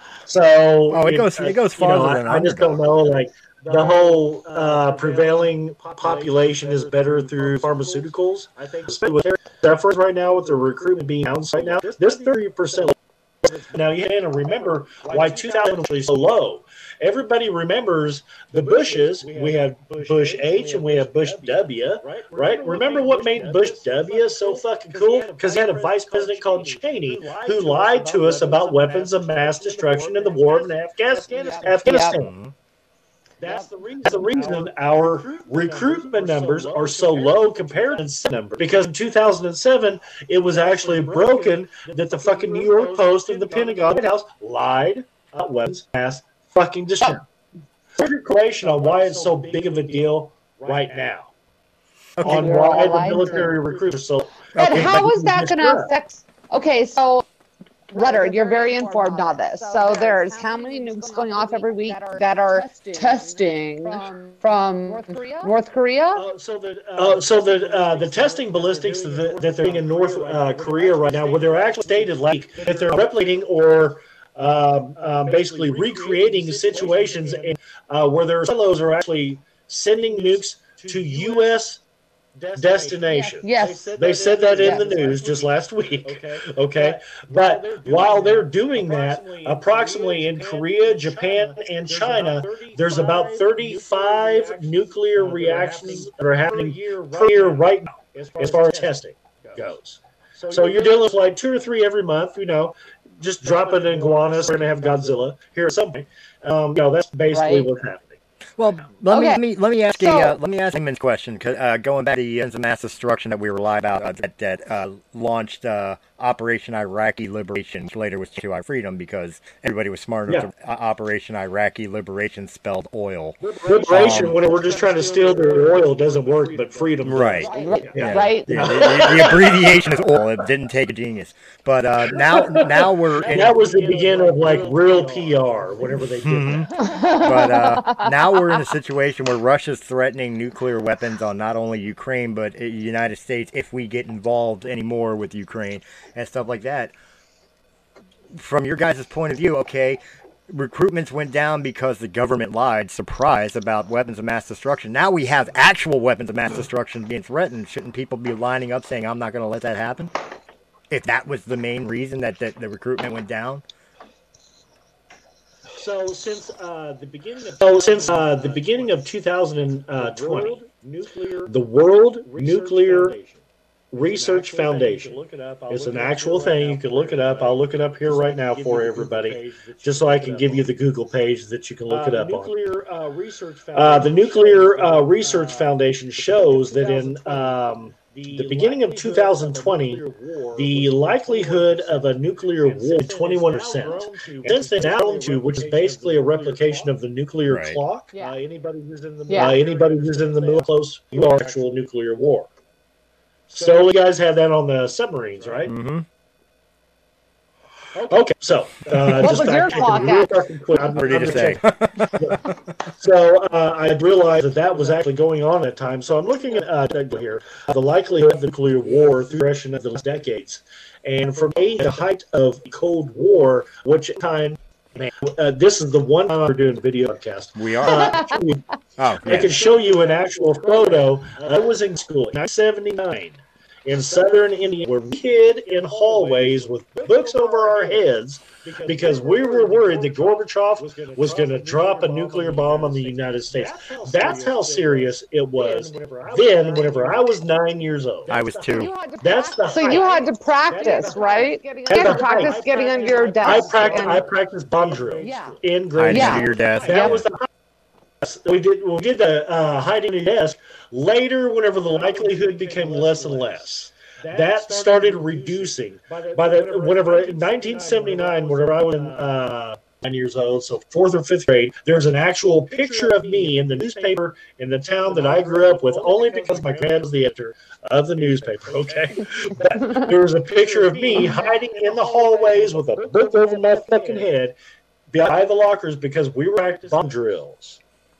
So it goes farther than I just don't know, like the whole prevailing population is better through pharmaceuticals. I think with efforts right now with the recruitment being down right now, there's 30%. Now you have to remember why 2000 was so low. Everybody remembers the Bushes. We had Bush H and we have Bush W, right? Remember what made Bush W so fucking cool? Because he had a vice president called Cheney who lied to us about weapons of mass destruction in the war in Afghanistan. That's the reason our recruitment numbers are so low compared to the number. Because in 2007, it was actually broken that the fucking New York Post and the Pentagon White House lied about weapons mass fucking destruction. Further information on why it's so big of a deal right now. Okay. On why the military recruits are so. And how is that going to affect? Okay, so. Leonard, you're very informed on this. So there's how many nukes going off every week that are testing from North Korea? So the testing ballistics that they're doing in North Korea right now, where they're actually stated like that they're replicating or basically recreating situations where their silos are actually sending nukes to U.S. destination. Yes. They said that in the news just last week. Okay. But while they're doing that, approximately in Korea, Japan, and China, there's about 35 nuclear reactions that are happening per year right now as far as testing goes. So you're dealing with like 2 or 3 every month, just dropping in iguanas. We're going to have Godzilla here at some point. That's basically what's happening. Well, let Okay. me ask So- let me ask a layman's question. Going back to the ends of mass destruction that we were live about that launched Operation Iraqi Liberation, which later was to our freedom because everybody was smart enough to Operation Iraqi Liberation spelled oil. Liberation, when we're just trying to steal their oil, doesn't work, but freedom does. Right. Right. Yeah, the abbreviation is oil. It didn't take a genius. But now we're in, That was the beginning of like real PR, whenever they did that. But now we're in a situation where Russia's threatening nuclear weapons on not only Ukraine but the United States if we get involved anymore with Ukraine and stuff like that. From your guys' point of view, okay, recruitments went down because the government lied, surprise, about weapons of mass destruction. Now we have actual weapons of mass destruction being threatened. Shouldn't people be lining up saying, I'm not going to let that happen? If that was the main reason that the recruitment went down? So since the beginning of 2020, the World Nuclear Research Foundation. It's an actual thing. You can look it up. I'll look it up here right now for everybody, just so I can give you the Google page that you can look it up on. The Nuclear Research Foundation shows that in the beginning of 2020, the likelihood of a nuclear war is 21%. Since then, down to, which is basically a replication of the nuclear clock. Yeah. Anybody who's in the Yeah. middle close, you are actual nuclear war. So you guys have that on the submarines, right? Mm-hmm. Okay, so What just was your clock real at? fucking quick. I'm Ready to gonna say. check. So I realized that was actually going on at times. So I'm looking at here the likelihood of the nuclear war through the progression of the last decades, and from the height of the Cold War, which time. Man, this is the one time we're doing a video podcast. We are. I can show you an actual photo. I was in school in 1979 in southern India, where we hid in hallways with books over our heads because we were worried that Gorbachev was going to drop a nuclear bomb on the United States. That's how serious it was then, whenever I was 9 years old. I was 2. That's the So you had to practice, right? You had to practice getting under your I desk. practiced bomb drills in grade Hiding Yeah. under your desk. That was the we did the hiding in the desk later. Whenever the likelihood became less and less, that started reducing. Whenever in 1979, whenever I was 9 years old, so 4th or 5th grade, there's an actual picture of me in the newspaper in the town that I grew up with, only because my dad was the editor of the newspaper. Okay, there was a picture of me hiding in the hallways with a book over my fucking head behind the lockers because we were active bomb drills.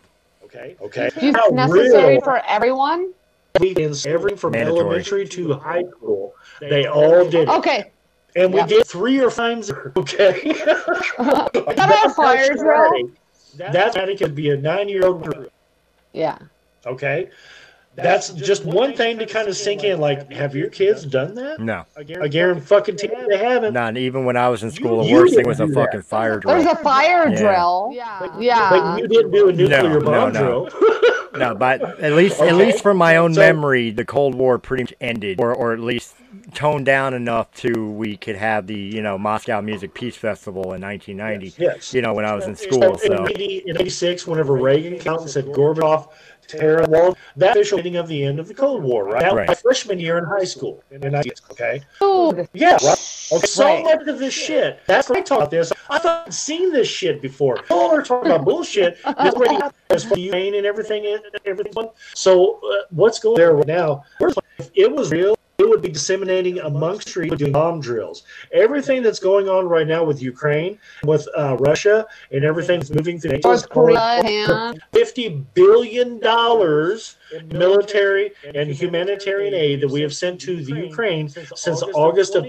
Okay. Is it necessary for everyone? Everything from Mandatory. elementary to high school, they all did it. Okay. And we did 3 or 5 times. Okay. That a fire drill? That's could be a 9-year-old drill. Yeah. Okay. That's just one thing to kind of sink in. Like, have your kids done that? No. I guarantee they haven't. Not even when I was in school. The You worst thing didn't was a do that. fucking fire drill. There's a fire Yeah. drill. But Yeah. you didn't do a nuclear bomb no. drill. No, but at least from my own memory, the Cold War pretty much ended, or at least toned down enough to we could have the Moscow Music Peace Festival in 1990. Yes. When I was in school. So In 86, whenever Reagan came out and said Gorbachev, tear the wall, that official meaning of the end of the Cold War, right? That was my freshman year in high school. Okay. Dude. Yeah, right. Okay, so Right. much of this shit. That's why I talk about this. I thought I'd seen this shit before. People are talking about bullshit. This already happened as for Ukraine and everything. So what's going there right now? If it was real, it would be disseminating amongst streets doing bomb drills. Everything that's going on right now with Ukraine, with Russia, and everything that's moving through North Korea, Japan. $50 billion in military and humanitarian aid that we have sent to the Ukraine since August of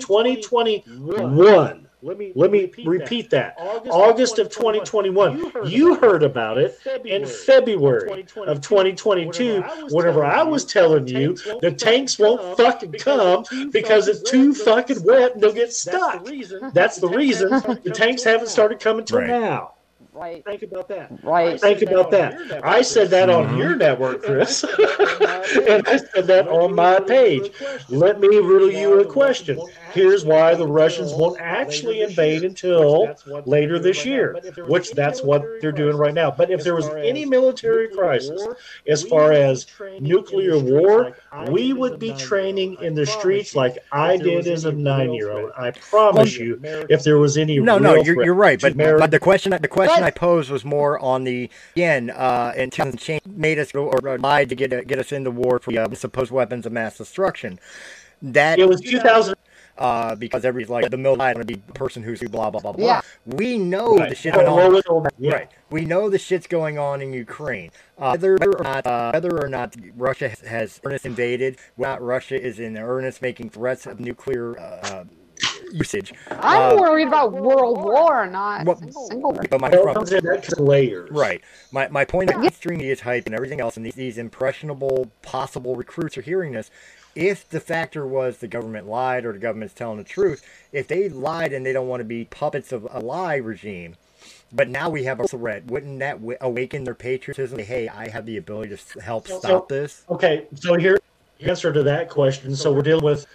2021. Let me repeat that. August of 2021. You heard about it in February of 2022 whenever I was telling you the tanks won't fucking come because it's too fucking wet and they'll get stuck. That's the reason the tanks haven't started coming till now. Think about that. Right. Think about that. I said that on your network, Chris. And I said that on my page. Let me riddle you a question. Here's why the Russians won't actually invade until later this year, which that's what they're doing right now. But if there was any military crisis, as far as nuclear war, we would be training in the streets like I did as a 9-year-old. I promise you, if there was any you're right. But the question I posed was more on the and 2000 made us go or lied to get us into war for supposed weapons of mass destruction. That it was 2000. Because the military going to be a person who's blah blah blah blah. Yeah. We know the shit's going on. Right. We know the shit's going on in Ukraine. Whether or not Russia has invaded, whether or not Russia is in earnest making threats of nuclear usage. I'm worried about World War, not single war. That's layers. Right. My point is mainstream media hype and everything else, and these impressionable possible recruits are hearing this. If the factor was the government lied or the government's telling the truth, if they lied and they don't want to be puppets of a lie regime, but now we have a threat, wouldn't that awaken their patriotism? Hey, I have the ability to help stop this. Okay, so here's the answer to that question. So we're dealing with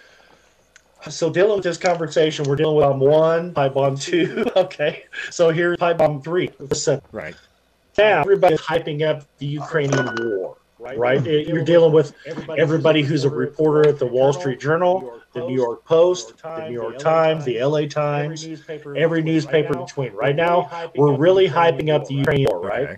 this conversation. We're dealing with bomb 1, pipe bomb 2. Okay, so here's pipe bomb 3. Right. Now everybody's hyping up the Ukrainian war. Right? You're dealing with everybody who's a reporter at the Wall Street Journal, the New York Post, the New York Times, the LA Times, every newspaper in between. Right now, we're really hyping up the Ukraine war, right?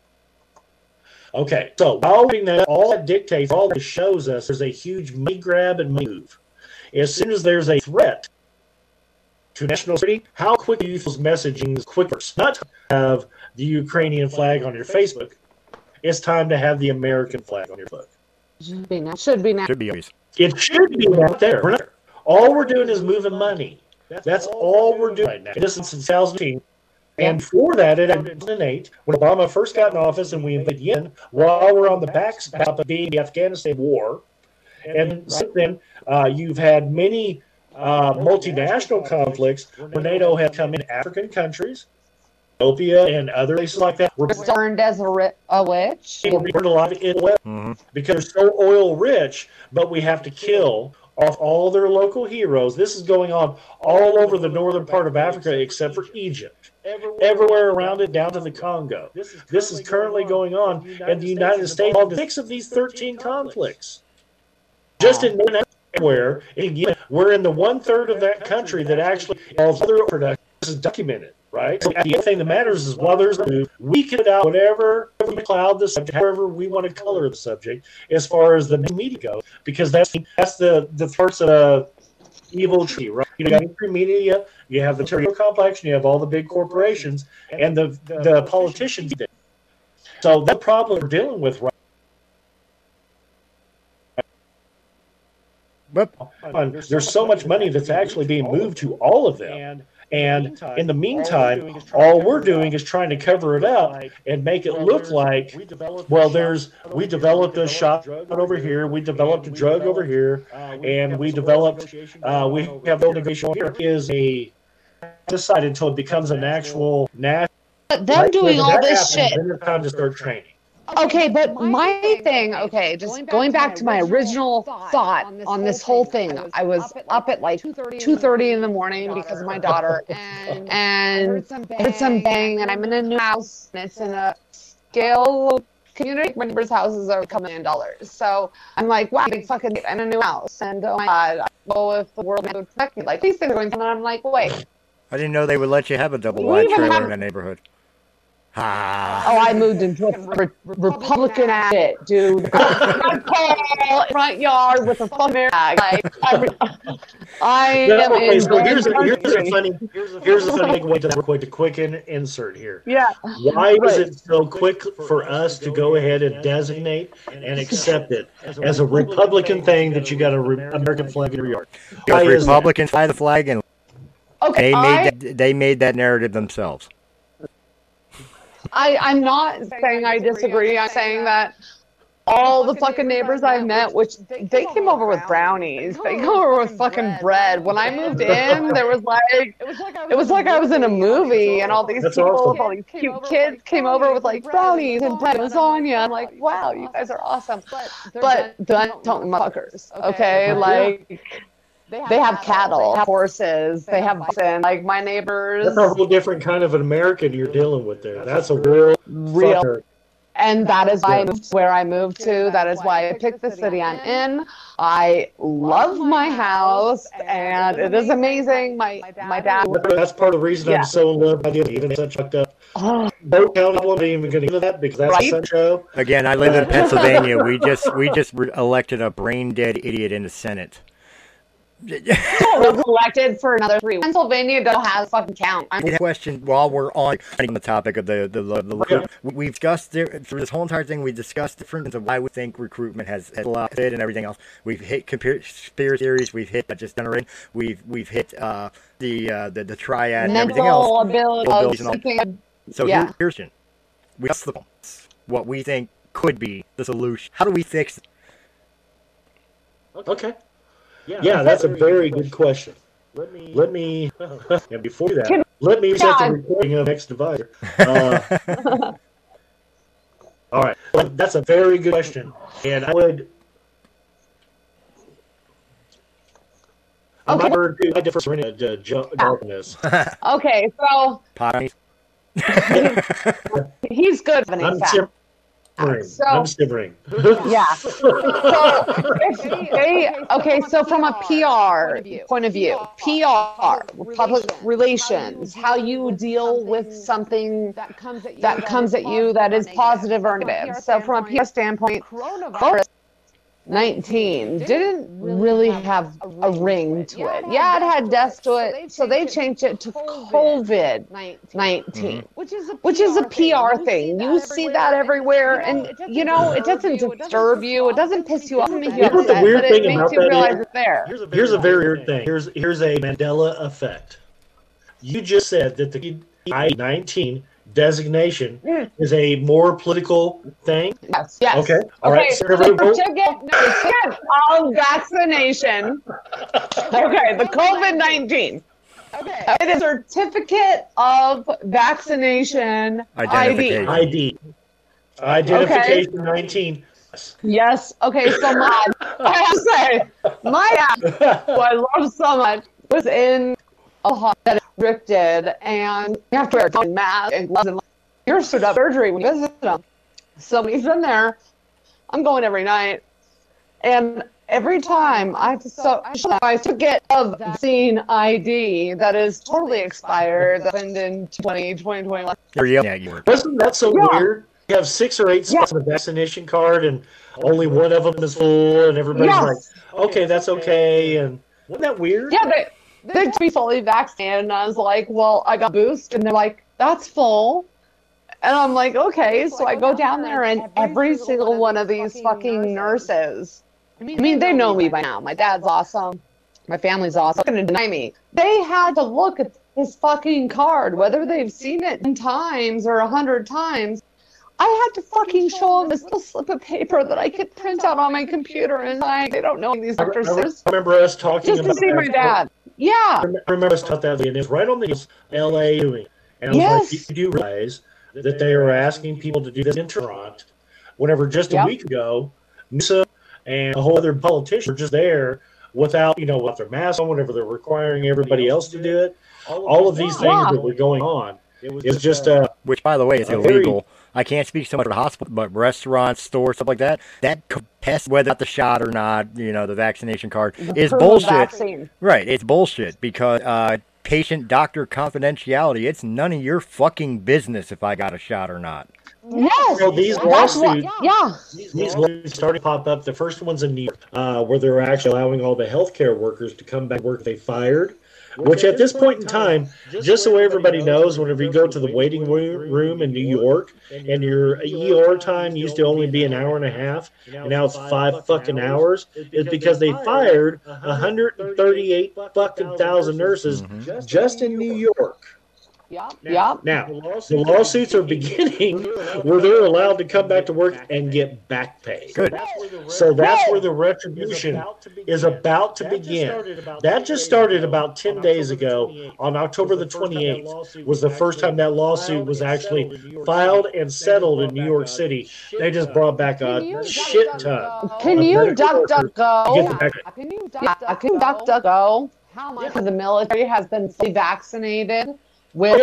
Okay, so all that dictates, all that shows us there's a huge money grab and move. As soon as there's a threat to national security, how quickly you use those messaging quicker. Not to have the Ukrainian flag on your Facebook. It's time to have the American flag on your book. Should be now. Should be now. Should be always. It should be out there. We're not there. All we're doing is moving money. That's all we're doing right now. This is 2018. And for that, in 2008, when Obama first got in office and we invaded Yemen, while we're on the backstop of the Afghanistan war, and since then, you've had many multinational conflicts where NATO has come in African countries, Ethiopia and other places like that. We're burned as a witch. We're burned a lot in oil because they're so oil rich, but we have to kill off all their local heroes. This is going on all over the northern part of Africa except for Egypt. Everywhere around it, down to the Congo. This is currently going on, and the United States involved in 6 of these 13 conflicts. Just in everywhere, we're in the 1/3 of that country that actually involves other production. This is documented. Right? So the thing that matters is while there's a move, we can put out whatever we cloud the subject, however we want to color the subject as far as the media goes, because that's the parts of the evil tree, right? You got mainstream media, you have the territorial complex, and you have all the big corporations and the politicians. So that problem we're dealing with right now. There's so much money that's actually being moved to all of them. And in the meantime, all we're doing is trying to cover it up and make it look like, well, we developed a shotgun over here, we developed a drug over here, and we have no negotiation here. Is a decided until it becomes an actual national. But them doing all this shit. Then it's time to start training. Okay, but my thing, just going back to my original thought on this whole thing, I was up at like 2:30 in the morning because of my daughter, and I heard some bang, and I'm in a new house, and it's in a scale community. My neighbor's houses are $1 million. So I'm like, wow, big fucking in a new house, and oh my God, I don't know if the world would protect me. Like, these things are going on, and I'm like, wait. I didn't know they would let you have a double-wide trailer in a neighborhood. Oh, I moved into a Republican ass shit, dude. Front yard with a fucking bag. Like, I am in. So here's a funny way to quick insert here. Yeah. Why is it so quick for us to go ahead and designate and accept it as a Republican thing that you got an American flag in your yard? Because Republicans fly the flag, and they made that narrative themselves. I'm not saying I disagree. I'm saying that all the fucking neighbors I've met, which they came over with brownies. They came over with fucking bread. When I moved in, there was like, it was like I was in a movie, and all these people, awesome. all these cute kids came over with like brownies and bread and lasagna. I'm like, wow, you guys are awesome. But don't motherfuckers, okay? Like, they have cattle, have horses, they have bison. Like my neighbors. That's a whole different kind of an American you're dealing with there. That's a real fucker. And that is why I moved where I moved to. That is why I picked the city I'm in. I love my house, and it is amazing. My dad. That's part of the reason I'm so in love with you. Even if it's chucked up. Don't tell them I'm even going to get into that because that's a sun show. Again, I live in Pennsylvania. We just elected a brain dead idiot in the Senate. Was elected for another 3 weeks. Pennsylvania doesn't have a fucking count. Question while we're on the topic of the we've discussed through this whole entire thing. We discussed different of why we think recruitment has lasted and everything else. We've hit conspiracy theories. We've hit just generating. We've hit the triad and everything else. Abilities and all. So here's the question: we discussed the problems, what we think could be the solution. How do we fix it? Okay. Yeah, that's a very good question. Let me and before that, let me set the recording of next divider. All right, that's a very good question, and I would. Okay. I differ in this. Okay, so he's good. I'm shivering. Yeah. So from a PR point of view, PR, public relations, how you deal with something that comes at you that is positive or negative. So from a PR standpoint, COVID-19 didn't really have a ring to it. Yeah, it had deaths to it, so they changed it to COVID-19, which is a PR thing. You see that everywhere, and you know, it doesn't disturb you, it doesn't piss you off, it makes you upset, but it makes you realize it's there. Here's a very weird thing. Here's a Mandela effect. You just said that the COVID-19 designation is a more political thing. Yes. Okay. All right. Certificate of vaccination. Okay. The COVID-19. Okay. It is certificate of vaccination ID. Identification 19. Yes. Okay. So I have to say, my dad, who I love so much, was in a hospital that is restricted, and you have to wear a mask and gloves, and you're stood up surgery when you visit him. So he's been there. I'm going every night, and every time I to get a vaccine ID that is totally expired, that happened in 2021. Wasn't that so weird? You have 6 or 8 spots on the vaccination card, and only one of them is full, and everybody's like, okay, that's okay. And wasn't that weird? Yeah, they'd be fully vaccinated, and I was like, well, I got a boost, and they're like, that's full. And I'm like, okay. So I go down there, and every single one of these fucking nurses, I mean, they know me by now. My dad's awesome. My family's awesome. They're going to deny me. They had to look at his fucking card, whether they've seen it 10 times or 100 times. I had to fucking show them this little slip of paper that I could print out on my computer, and they don't know these doctors. I remember us talking about just to see my dad. Yeah. I remember us talking about that, and it was right on the LA doing. And I was like, you do realize that they are asking people to do this in Toronto, whenever just a week ago, Newsom and a whole other politician were just there without their mask on, whenever they're requiring everybody else to do it. All of these things that were going on. It was just which, by the way, is illegal. I can't speak so much for the hospital, but restaurants, stores, stuff like that, that test whether the shot or not, the vaccination card is bullshit. Right, it's bullshit because patient-doctor confidentiality, it's none of your fucking business if I got a shot or not. Yes. So these lawsuits, these lawsuits starting to pop up. The first one's in New York, where they're actually allowing all the healthcare workers to come back to work they fired. Which at this point in time, just so everybody knows, whenever you go to the waiting room in New York, and your ER time used to only be an hour and a half, and now it's 5 fucking hours, is because they fired 138 fucking thousand nurses just in New York. Yep. Now, the lawsuits are beginning where they're allowed to come back to work and get back pay. Good. So that's where the retribution is about to begin. That just started about 10 days ago. On October the 28th was the first time that lawsuit was actually filed and settled in New York City. They just brought back a shit ton. Can you duck, go? Get the back- Can you duck, go? How much of the military has been fully vaccinated with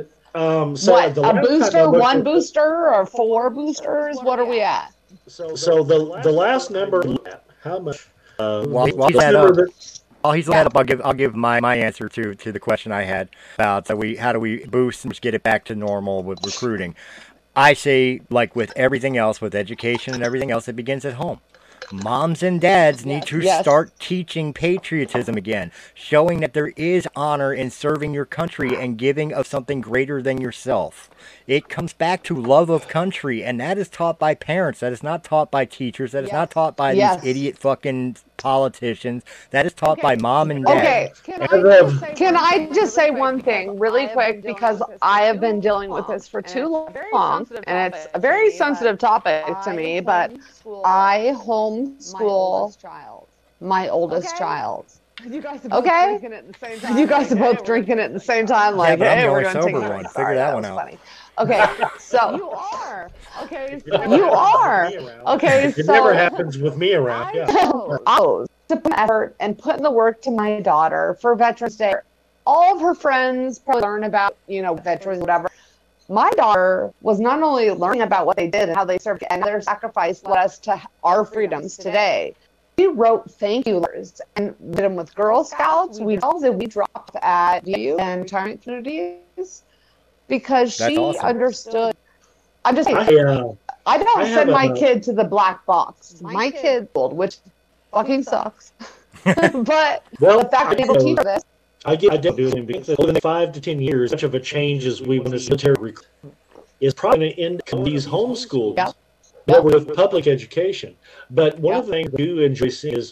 So what? the A last booster, time I looked one at- booster, or 4 boosters? What are we at? So the last number, how much? While he's last that number up, while he's looking that up, I'll give my answer to the question I had about how do we boost and just get it back to normal with recruiting. I say, like with everything else, with education and everything else, it begins at home. Moms and dads need to start teaching patriotism again, showing that there is honor in serving your country and giving of something greater than yourself. It comes back to love of country, and that is taught by parents. That is not taught by teachers. That is not taught by these idiot fucking politicians. That is taught by mom and dad. Okay. Can I just say one thing really quick, because I have been dealing with this for too long, and it's a very sensitive topic to me, but I homeschool my oldest child. You guys are both drinking it at the same time. You guys are both drinking it at the same time, like, but I'm hey, the we're only going to take sober a one. drink. Figure Sorry, that one was out. funny. Okay, so You are. Okay. you are. Okay, It so never happens with me around. Yeah. I was to put effort and put in the work to my daughter for Veterans Day. All of her friends probably learn about, veterans, whatever. My daughter was not only learning about what they did and how they served and their sacrifice led us to our freedoms today. We wrote thank you letters and did them with Girl Scouts. We dropped at VU and retirement communities because That's she awesome. understood. I'm just saying, I don't I send have my a- kid to the black box. My kid, which fucking sucks. But Well, the fact that people teach her this. I don't do it because within 5 to 10 years, much of a change as we want to military is probably going to end up these homeschools that were with public education. But one of the things I do enjoy seeing is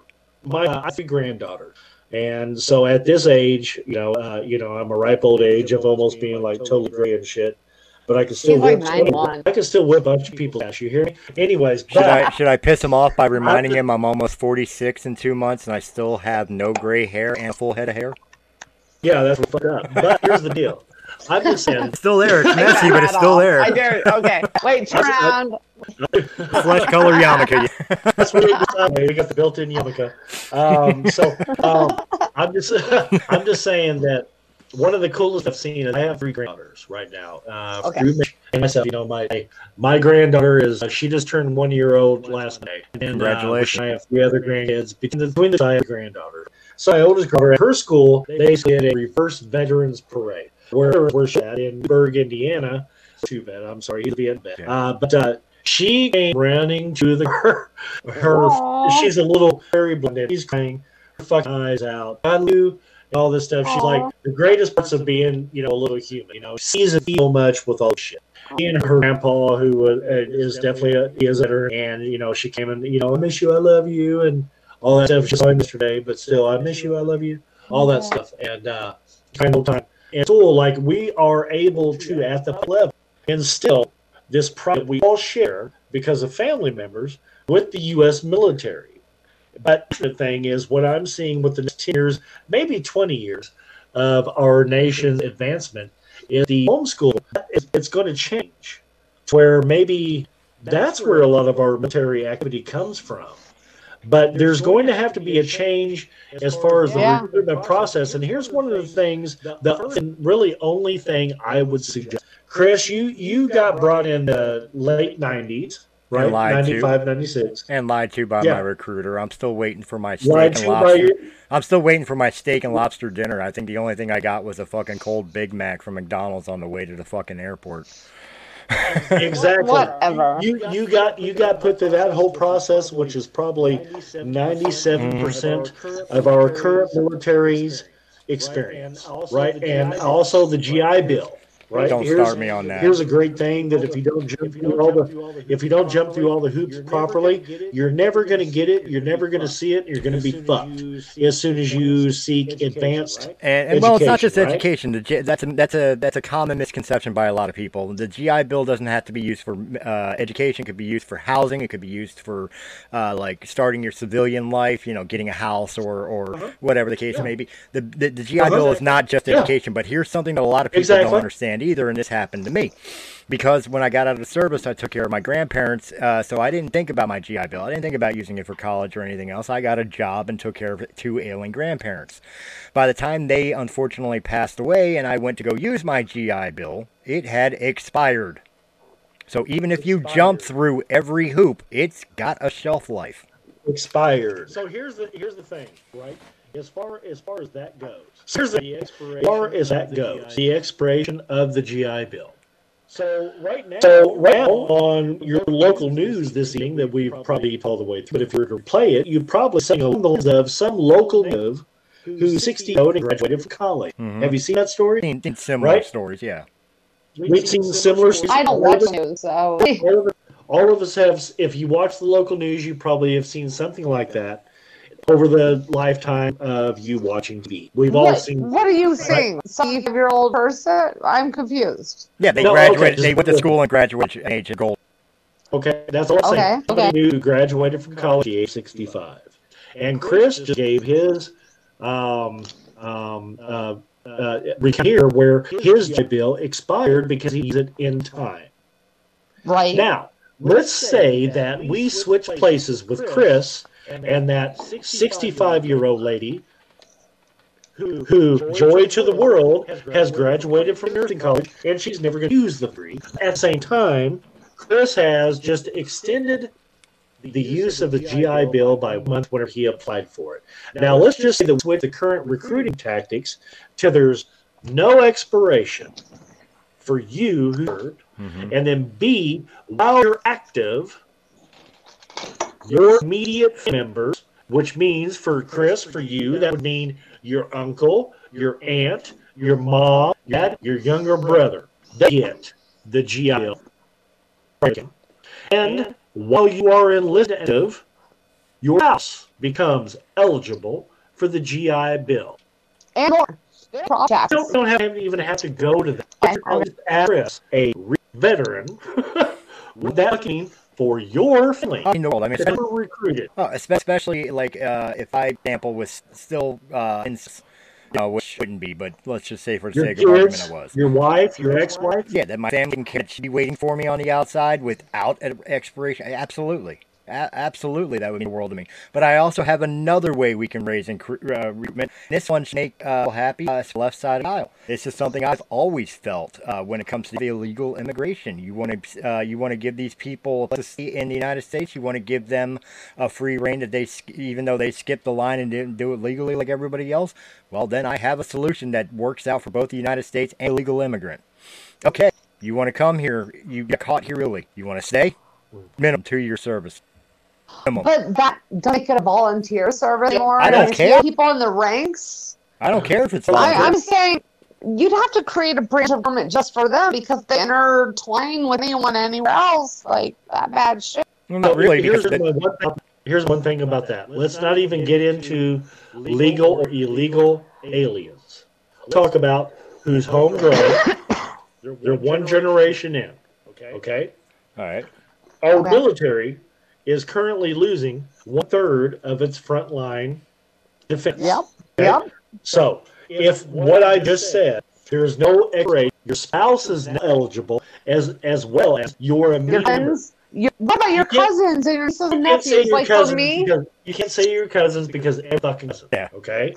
I have a granddaughter. And so at this age, I'm a ripe old age of almost being like totally gray and shit. But I can still She's like whip 91. I can still whip a bunch of people ass. You hear me? Anyways, Should I piss him off by reminding him I'm almost 46 in 2 months and I still have no gray hair and a full head of hair? yeah, that's fucked up. But here's the deal. I've been saying It's still there. It's messy, but it's still there. I dare. Okay, wait, turn around. Flesh color yarmulke. that's what we got the built-in yarmulke. I'm just saying that one of the coolest I've seen is I have 3 granddaughters right now. And myself, my granddaughter she just turned 1 year old last May. And, Congratulations. I have 3 other grandkids between the I have a granddaughter. So my oldest granddaughter, at her school, they did a reverse veterans parade where we're at in Berg, Indiana. Too bad. I'm sorry, he's being bad. But she came running to her. She's a little fairy blonde. She's crying her fucking eyes out. I knew all this stuff. She's like the greatest parts of being, a little human. She sees so much with all this shit. She and her grandpa, who is definitely is at her, and she came and I miss you, I love you, and all that stuff. She saw him yesterday, but still, I miss you, I love you, all that stuff, and kind of time. And so, like, we are able to at the level instill this pride we all share because of family members with the U.S. military. But the thing is, what I'm seeing with the next 10 years, maybe 20 years of our nation's advancement is the homeschool. It's going to change to where maybe that's where a lot of our military activity comes from. But there's going to have to be a change as far as the recruitment process. And here's one of the things, the really only thing I would suggest. Chris, you got brought in the late 90s. Right, 95, 96. And lied to by my recruiter. I'm still waiting for my steak and lobster. I'm still waiting for my steak and lobster dinner. I think the only thing I got was a fucking cold Big Mac from McDonald's on the way to the fucking airport. Exactly. Whatever. You got put through that whole process, which is probably 97% of our current military's experience, right? And also the GI Bill. Right? Don't start me on that. Here's a great thing that if you don't jump through all the hoops properly, you're never going to get it. You're never going to see it. You're going to be fucked as soon as you seek advanced And well, it's not just right? education. That's a common misconception by a lot of people. The GI Bill doesn't have to be used for education. It could be used for housing. It could be used for like starting your civilian life. Getting a house or whatever the case may be. The GI Bill is not just education. But here's something that a lot of people don't understand either, and this happened to me. Because when I got out of the service, I took care of my grandparents, so I didn't think about my GI Bill. I didn't think about using it for college or anything else. I got a job and took care of 2 ailing grandparents. By the time they unfortunately passed away and I went to go use my GI Bill, it had expired. So even if you jump through every hoop, it's got a shelf life. Expired. So here's the thing, right? As far as that goes, the expiration of the GI Bill. So right now on your local news this evening that we've probably all the way through, but if you were to play it, you'd probably see along the lines of some local news who's 60 and graduated from college. Mm-hmm. Have you seen that story? Seen similar stories, yeah. We've seen similar stories. I don't watch news, so all of us have. If you watch the local news, you probably have seen something like that over the lifetime of you watching TV. We've all seen. What are you seeing? Some 5-year-old person? I'm confused. Yeah, they graduated. They went to school and graduated at age of gold. Okay, that's all I'm saying. Somebody who graduated from college at the age 65. And Chris just gave his here where his bill expired because he used it in time. Right. Now, let's say that we switch places with Chris and that 65-year-old lady who, joy to the world, has graduated from nursing college and she's never going to use the degree. At the same time, Chris has just extended the use of the GI Bill by a month whenever he applied for it. Now, let's just say that with the current recruiting tactics, till there's no expiration for you who served, and then B, while you're active, your immediate members, which means for Chris, for you, that would mean your uncle, your aunt, your mom, your dad, your younger brother. They get the GI Bill. And while you are enlisted, your spouse becomes eligible for the GI Bill. And more. You don't even have to go to that. Address a veteran with that looking for your family. In the world, I mean, recruited. Especially like if I, for example, was still in, which wouldn't be, but let's just say for the sake of argument, it was. Your wife, your ex-wife. Yeah, that my family can be waiting for me on the outside without an expiration. Absolutely. Absolutely, that would mean the world to me. But I also have another way we can raise recruitment. This one should make happy left side of the aisle. This is something I've always felt when it comes to the illegal immigration. You want to give these people to stay in the United States. You want to give them a free reign that even though they skipped the line and didn't do it legally like everybody else. Well, then I have a solution that works out for both the United States and illegal immigrant. Okay, you want to come here. You get caught here illegally. You want to stay? Minimum 2-year service. But that doesn't make it a volunteer service anymore. I don't care. People in the ranks. I don't care if it's volunteer. I'm saying you'd have to create a branch of government just for them because they intertwine with anyone anywhere else. Like that bad shit. Well, not really. Here's one thing about that. Let's not even get into legal or illegal aliens. Talk about who's homegrown. They're one generation in. Okay? All right. Our military is currently losing 1/3 of its frontline defense. Yep. So, if what I just said, there is no expiration, your spouse is not eligible as well as your immediate members. What about your cousins and your nieces and nephews? Like for me? You can't say your cousins because every fucking cousin. Yeah. Okay?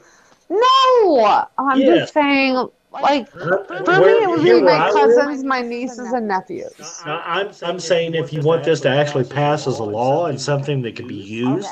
No! I'm just saying, like, for me, it would be my cousins, my nieces, and nephews. I'm saying if you want this to actually pass as a law and something that can be used.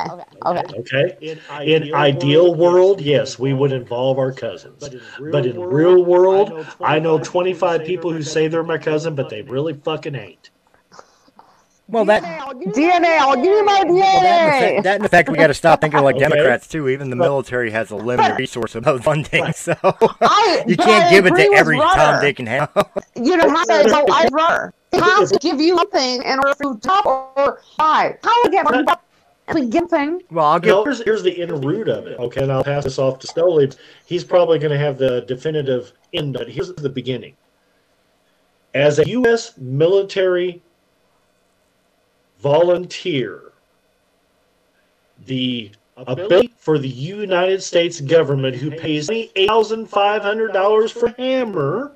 Okay. In ideal world, yes, we would involve our cousins. But in real world, I know 25 people who say they're my cousin, but they really fucking ain't. Well, that DNA, I'll give you my DNA. that in effect, we got to stop thinking like Okay. Democrats too. Even the military has a limited resource of funding, so I- you but can't I give it agree to with every Tom, Rudder. Dick, and Harry. You know how to go I run. It has to give you something in order to top or buy. How do we get and we get thing? Well, I'll give. No, here's the inner root of it. Okay, and I'll pass this off to Stoley. He's probably going to have the definitive end, but here's the beginning. As a U.S. military volunteer, the ability for the United States government, who pays $8,500 for Hammer,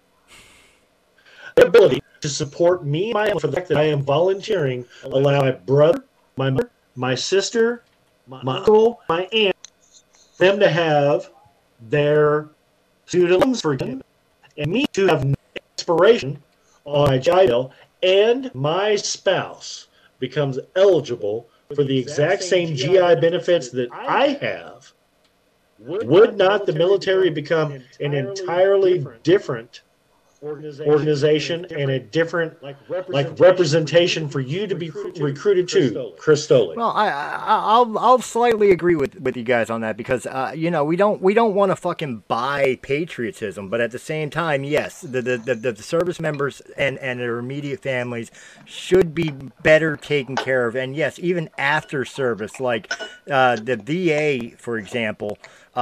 the ability to support me and my family for the fact that I am volunteering, allow my brother, my mother, my sister, my uncle, my aunt, them to have their student loans forgiven, and me to have no expiration on my GI Bill, and my spouse becomes eligible for the exact same GI benefits that I have. Would not the military become an entirely different organization and a different representation for you to be recruited to, Chris Stoley? Well, I'll slightly agree with you guys on that because we don't want to fucking buy patriotism, but at the same time, yes, the service members and their immediate families should be better taken care of, and yes, even after service, like the VA, for example.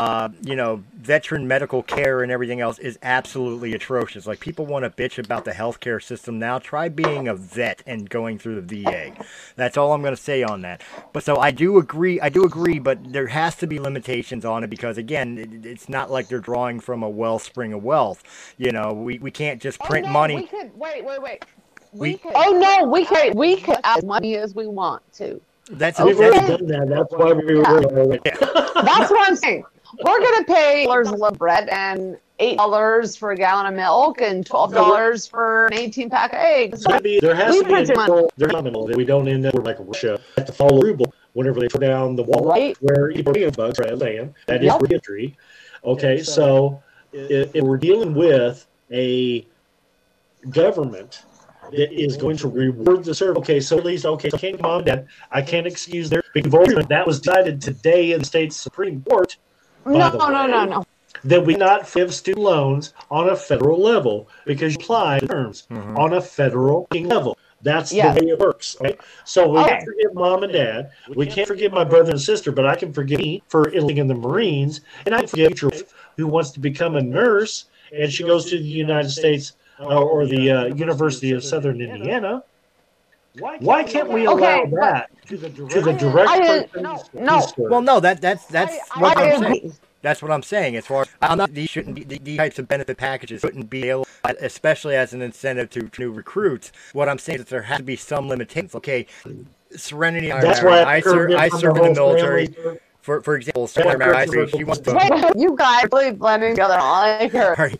Veteran medical care and everything else is absolutely atrocious. Like, people want to bitch about the healthcare system now. Try being a vet and going through the VA. That's all I'm going to say on that. But so I do agree, but there has to be limitations on it because, again, it's not like they're drawing from a wellspring of wealth. We can't just print money. We could, wait. We- could. Oh no, we could as money as we want to. We've already done that. That's why we were. That's what I'm saying. We're gonna pay $8 a loaf of bread and $8 for a gallon of milk and $12 for an 18-pack of eggs. There has We to be a printed money. nominal that we don't end up like Russia at the fall of ruble whenever they put down the wall Right. where people are bucks right land. That is Yep. history. Okay, so if we're dealing with a government that is going to reward the service. Okay, so at least, so can't mom and dad, I can't excuse their big involvement. That was decided today in the state Supreme Court. No. That we not give student loans on a federal level because you apply the terms on a federal level. That's Yes. the way it works. Okay? So we Okay. can't forgive mom and dad. We can't forgive my brother and sister, but I can forgive me for enlisting in the Marines, and I can forgive your wife who wants to become a nurse and she goes to the United States or the University of Southern Indiana. Why can't we allow Okay, that to the direct I didn't- person? no. Well, no, that's what I I'm saying. agree. That's what I'm saying. As far as I'm not, these shouldn't be these types of benefit packages shouldn't be able, especially as an incentive to new recruits. What I'm saying is there has to be some limitations. Okay, Serenity. That's why I served in the military. For example, Serenity, she wants to. Wait, you guys really blending together. I like her. Sorry.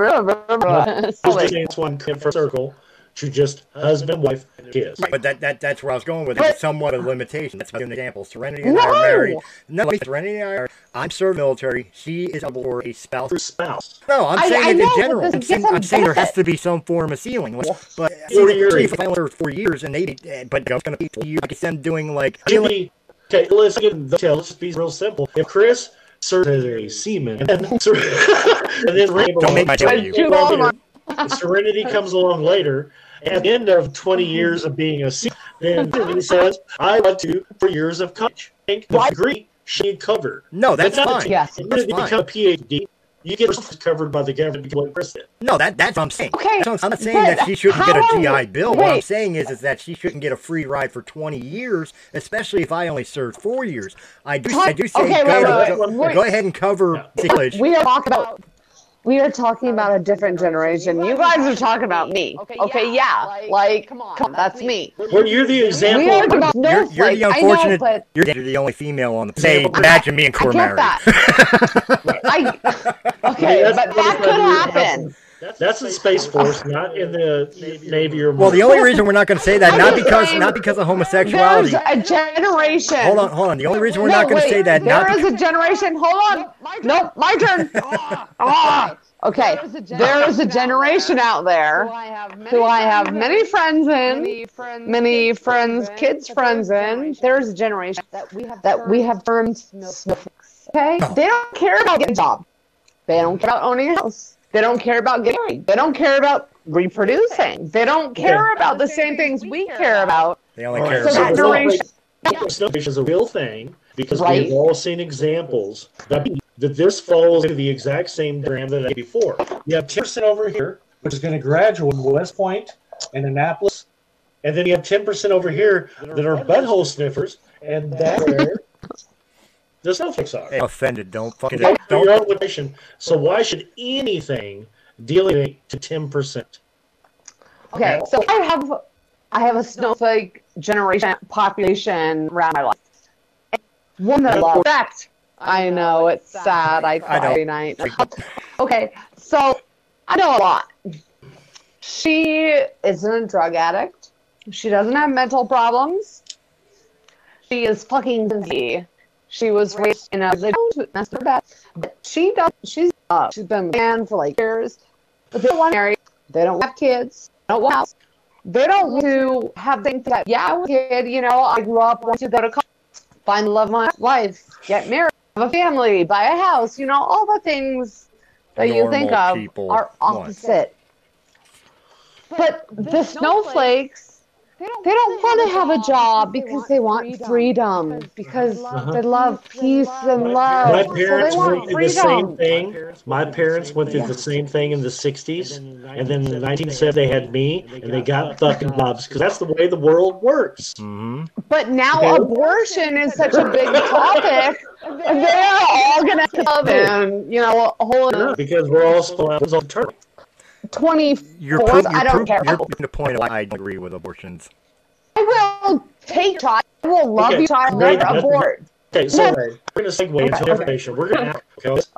It's one for circle to just husband, wife, and kids. But that's where I was going with it. It's somewhat a limitation. That's an example. Serenity and I are married. No, Serenity and I are. I'm served military. She is eligible for a spouse. For spouse. No, I'm saying I it know, in but general. this I'm is saying, some I'm saying there has benefit. to be some form of ceiling. But 4 years. if I only served 4 years and but it's going to be 4 years, like them doing like. Jimmy, okay, let's get the detail. Let's just be real simple. If Chris serves as a seaman, and then Don't make my tell you. Serenity comes along later. At the end of 20 years of being a seaman, then he says, I want to for years of college. Think the degree she covered. No, that's fine. Yes. If That's you fine. become a PhD, you get covered by the government because what Chris did. No, that's what I'm saying. Okay, I'm not saying but that she shouldn't get a how- GI Bill. What I'm wait. saying is that she shouldn't get a free ride for 20 years, especially if I only served 4 years. I do say Okay, go ahead and cover college. We are talking about a different generation. You guys are talking about me. Okay, yeah. Like, come on, that's me. Well, you're the We are example. talking about You're the snowflake. I know, unfortunate. but You're the only female on the. Say, imagine me and I Core get married. that. Okay, That's but that could happen. That's in Space Force, not in the Navy or. Well, the only reason we're not going to say that, not because of homosexuality. There's a generation. Hold on. The only reason we're not going to say that, there is a generation. Hold on. Nope, my turn. Okay, there is a generation out there who I have many friends in, many friends, kids' friends in. There's a generation that we have termed snowflakes. Okay, they don't care about getting a job. They don't care about owning a house. They don't care about getting married. They don't care about reproducing. They don't care about the same things we care about. They only care So that about generation. Snowfish is a real thing because we've all seen examples that this falls into the exact same diagram that before. You have 10% over here, which is going to graduate in West Point and Annapolis, and then you have 10% over here that are butthole sniffers, and that's where the snowflakes are. Hey, offended. Don't fucking Don't. So why should anything deviate to 10%? Okay, so I have a snowflake generation population around my life. One that I love. Fact. I know it's sad. I cry every night. Okay, so I know a lot. She isn't a drug addict. She doesn't have mental problems. She is fucking busy. She was raised in a that's her bad. But she does. She's been married for like years. But they don't want to marry. They don't have kids. They don't want a house. They don't want to have things that. Yeah, I was a kid. You know, I grew up, wanted to go to college, find the love of my life, get married, have a family, buy a house. You know, all the things that you think of are opposite. But the snowflakes. They don't want to have a job because they want freedom, because they love peace and love. My parents so went through the same thing. My parents went through the same thing in the 60s, and then in the 1970s they had me, and they got fucking jobs, because that's the way the world works. Mm-hmm. But now abortion is such a big topic. They're all going to come in, you know, a whole... Because we're all still out on term. 24, I don't care. You're proving the point of why I agree with abortions. I will take child. I will love you, child. Never abort. Okay, so we're going to segue into information. We're going to have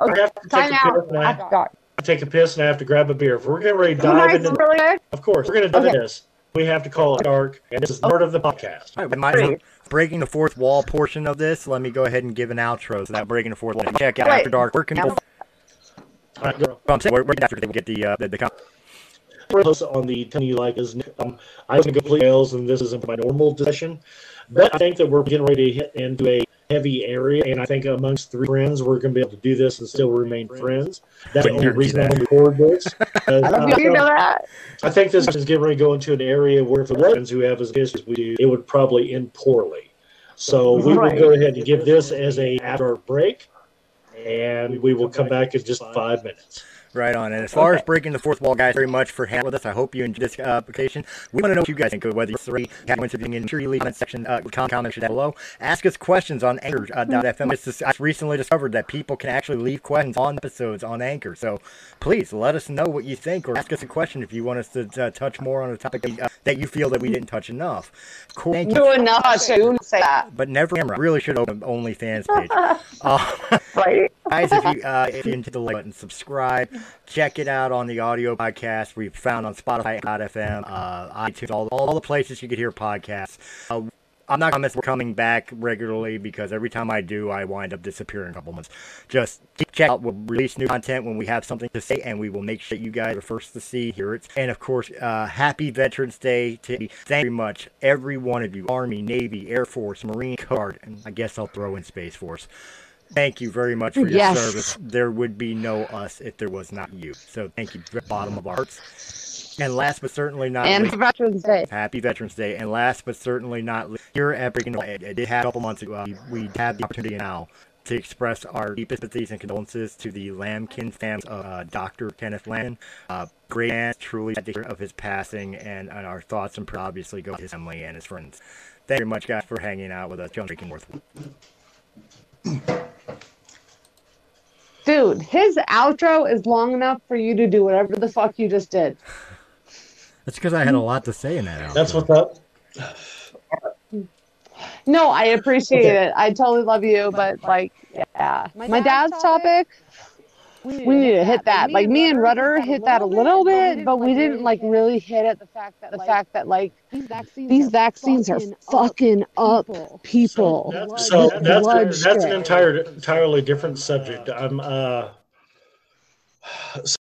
to take a piss and I have to grab a beer. If we're getting ready to dive into of course, we're going to do this. We have to call it dark, and this is part of the podcast. All right, breaking the fourth wall portion of this, let me go ahead and give an outro. So that breaking the fourth wall. Check out After Dark. Where can people... All right, go. I'm saying, where after they get the We're on the Tell You Like Is. I was going to complete emails, and this isn't my normal discussion. But I think that we're getting ready to hit into a heavy area, and I think amongst three friends, we're going to be able to do this and still remain friends. That's the only reason I'm going to record this. I don't know if you know that. I think this is getting ready to go into an area where, for friends who have as good as we do, it would probably end poorly. So we will go ahead and give this as a after break. And we will come back in just 5 minutes. Right on. And as far as breaking the fourth wall, guys, very much for hanging with us. I hope you enjoyed this application. We want to know what you guys think of whether you're three interviewing in the comment section, comment down below. Ask us questions on Anchor.fm. I recently discovered that people can actually leave questions on episodes on Anchor. So please let us know what you think, or ask us a question if you want us to touch more on a topic that you feel that we didn't touch enough. Cool. Thank you. Do enough. I shouldn't say that. But never camera. Really should open OnlyFans page. Right. Guys, if you hit the like button, subscribe. Check it out on the audio podcast. We've found on Spotify, FM, iTunes, all the places you could hear podcasts. I'm not going to miss coming back regularly because every time I do, I wind up disappearing a couple months. Just check out. We'll release new content when we have something to say, and we will make sure you guys are first to see, hear it. And, of course, happy Veterans Day to thank you very much, every one of you, Army, Navy, Air Force, Marine, Coast Guard, and I guess I'll throw in Space Force. Thank you very much for your service. There would be no us if there was not you. So thank you from the bottom of our hearts. And last but certainly not least, Happy Veterans Day. Happy Veterans Day. And last but certainly not least, here at Breaking the Wall, it did have a couple months ago, we have the opportunity now to express our deepest sympathies and condolences to the Lamkin family of Dr. Kenneth Lamkin. Great man, truly sad to hear of his passing, and our thoughts and prayers obviously go to his family and his friends. Thank you very much, guys, for hanging out with us. John Breaking North. Dude, his outro is long enough for you to do whatever the fuck you just did. That's because I had a lot to say in that outro. That's what's up. No, I appreciate it. I totally love you, but like, yeah. My dad's topic. we need to hit that. Like me and Rudder hit that a little bit, but we didn't like really hit at the fact that like these vaccines are fucking up people. So that's an entirely different subject.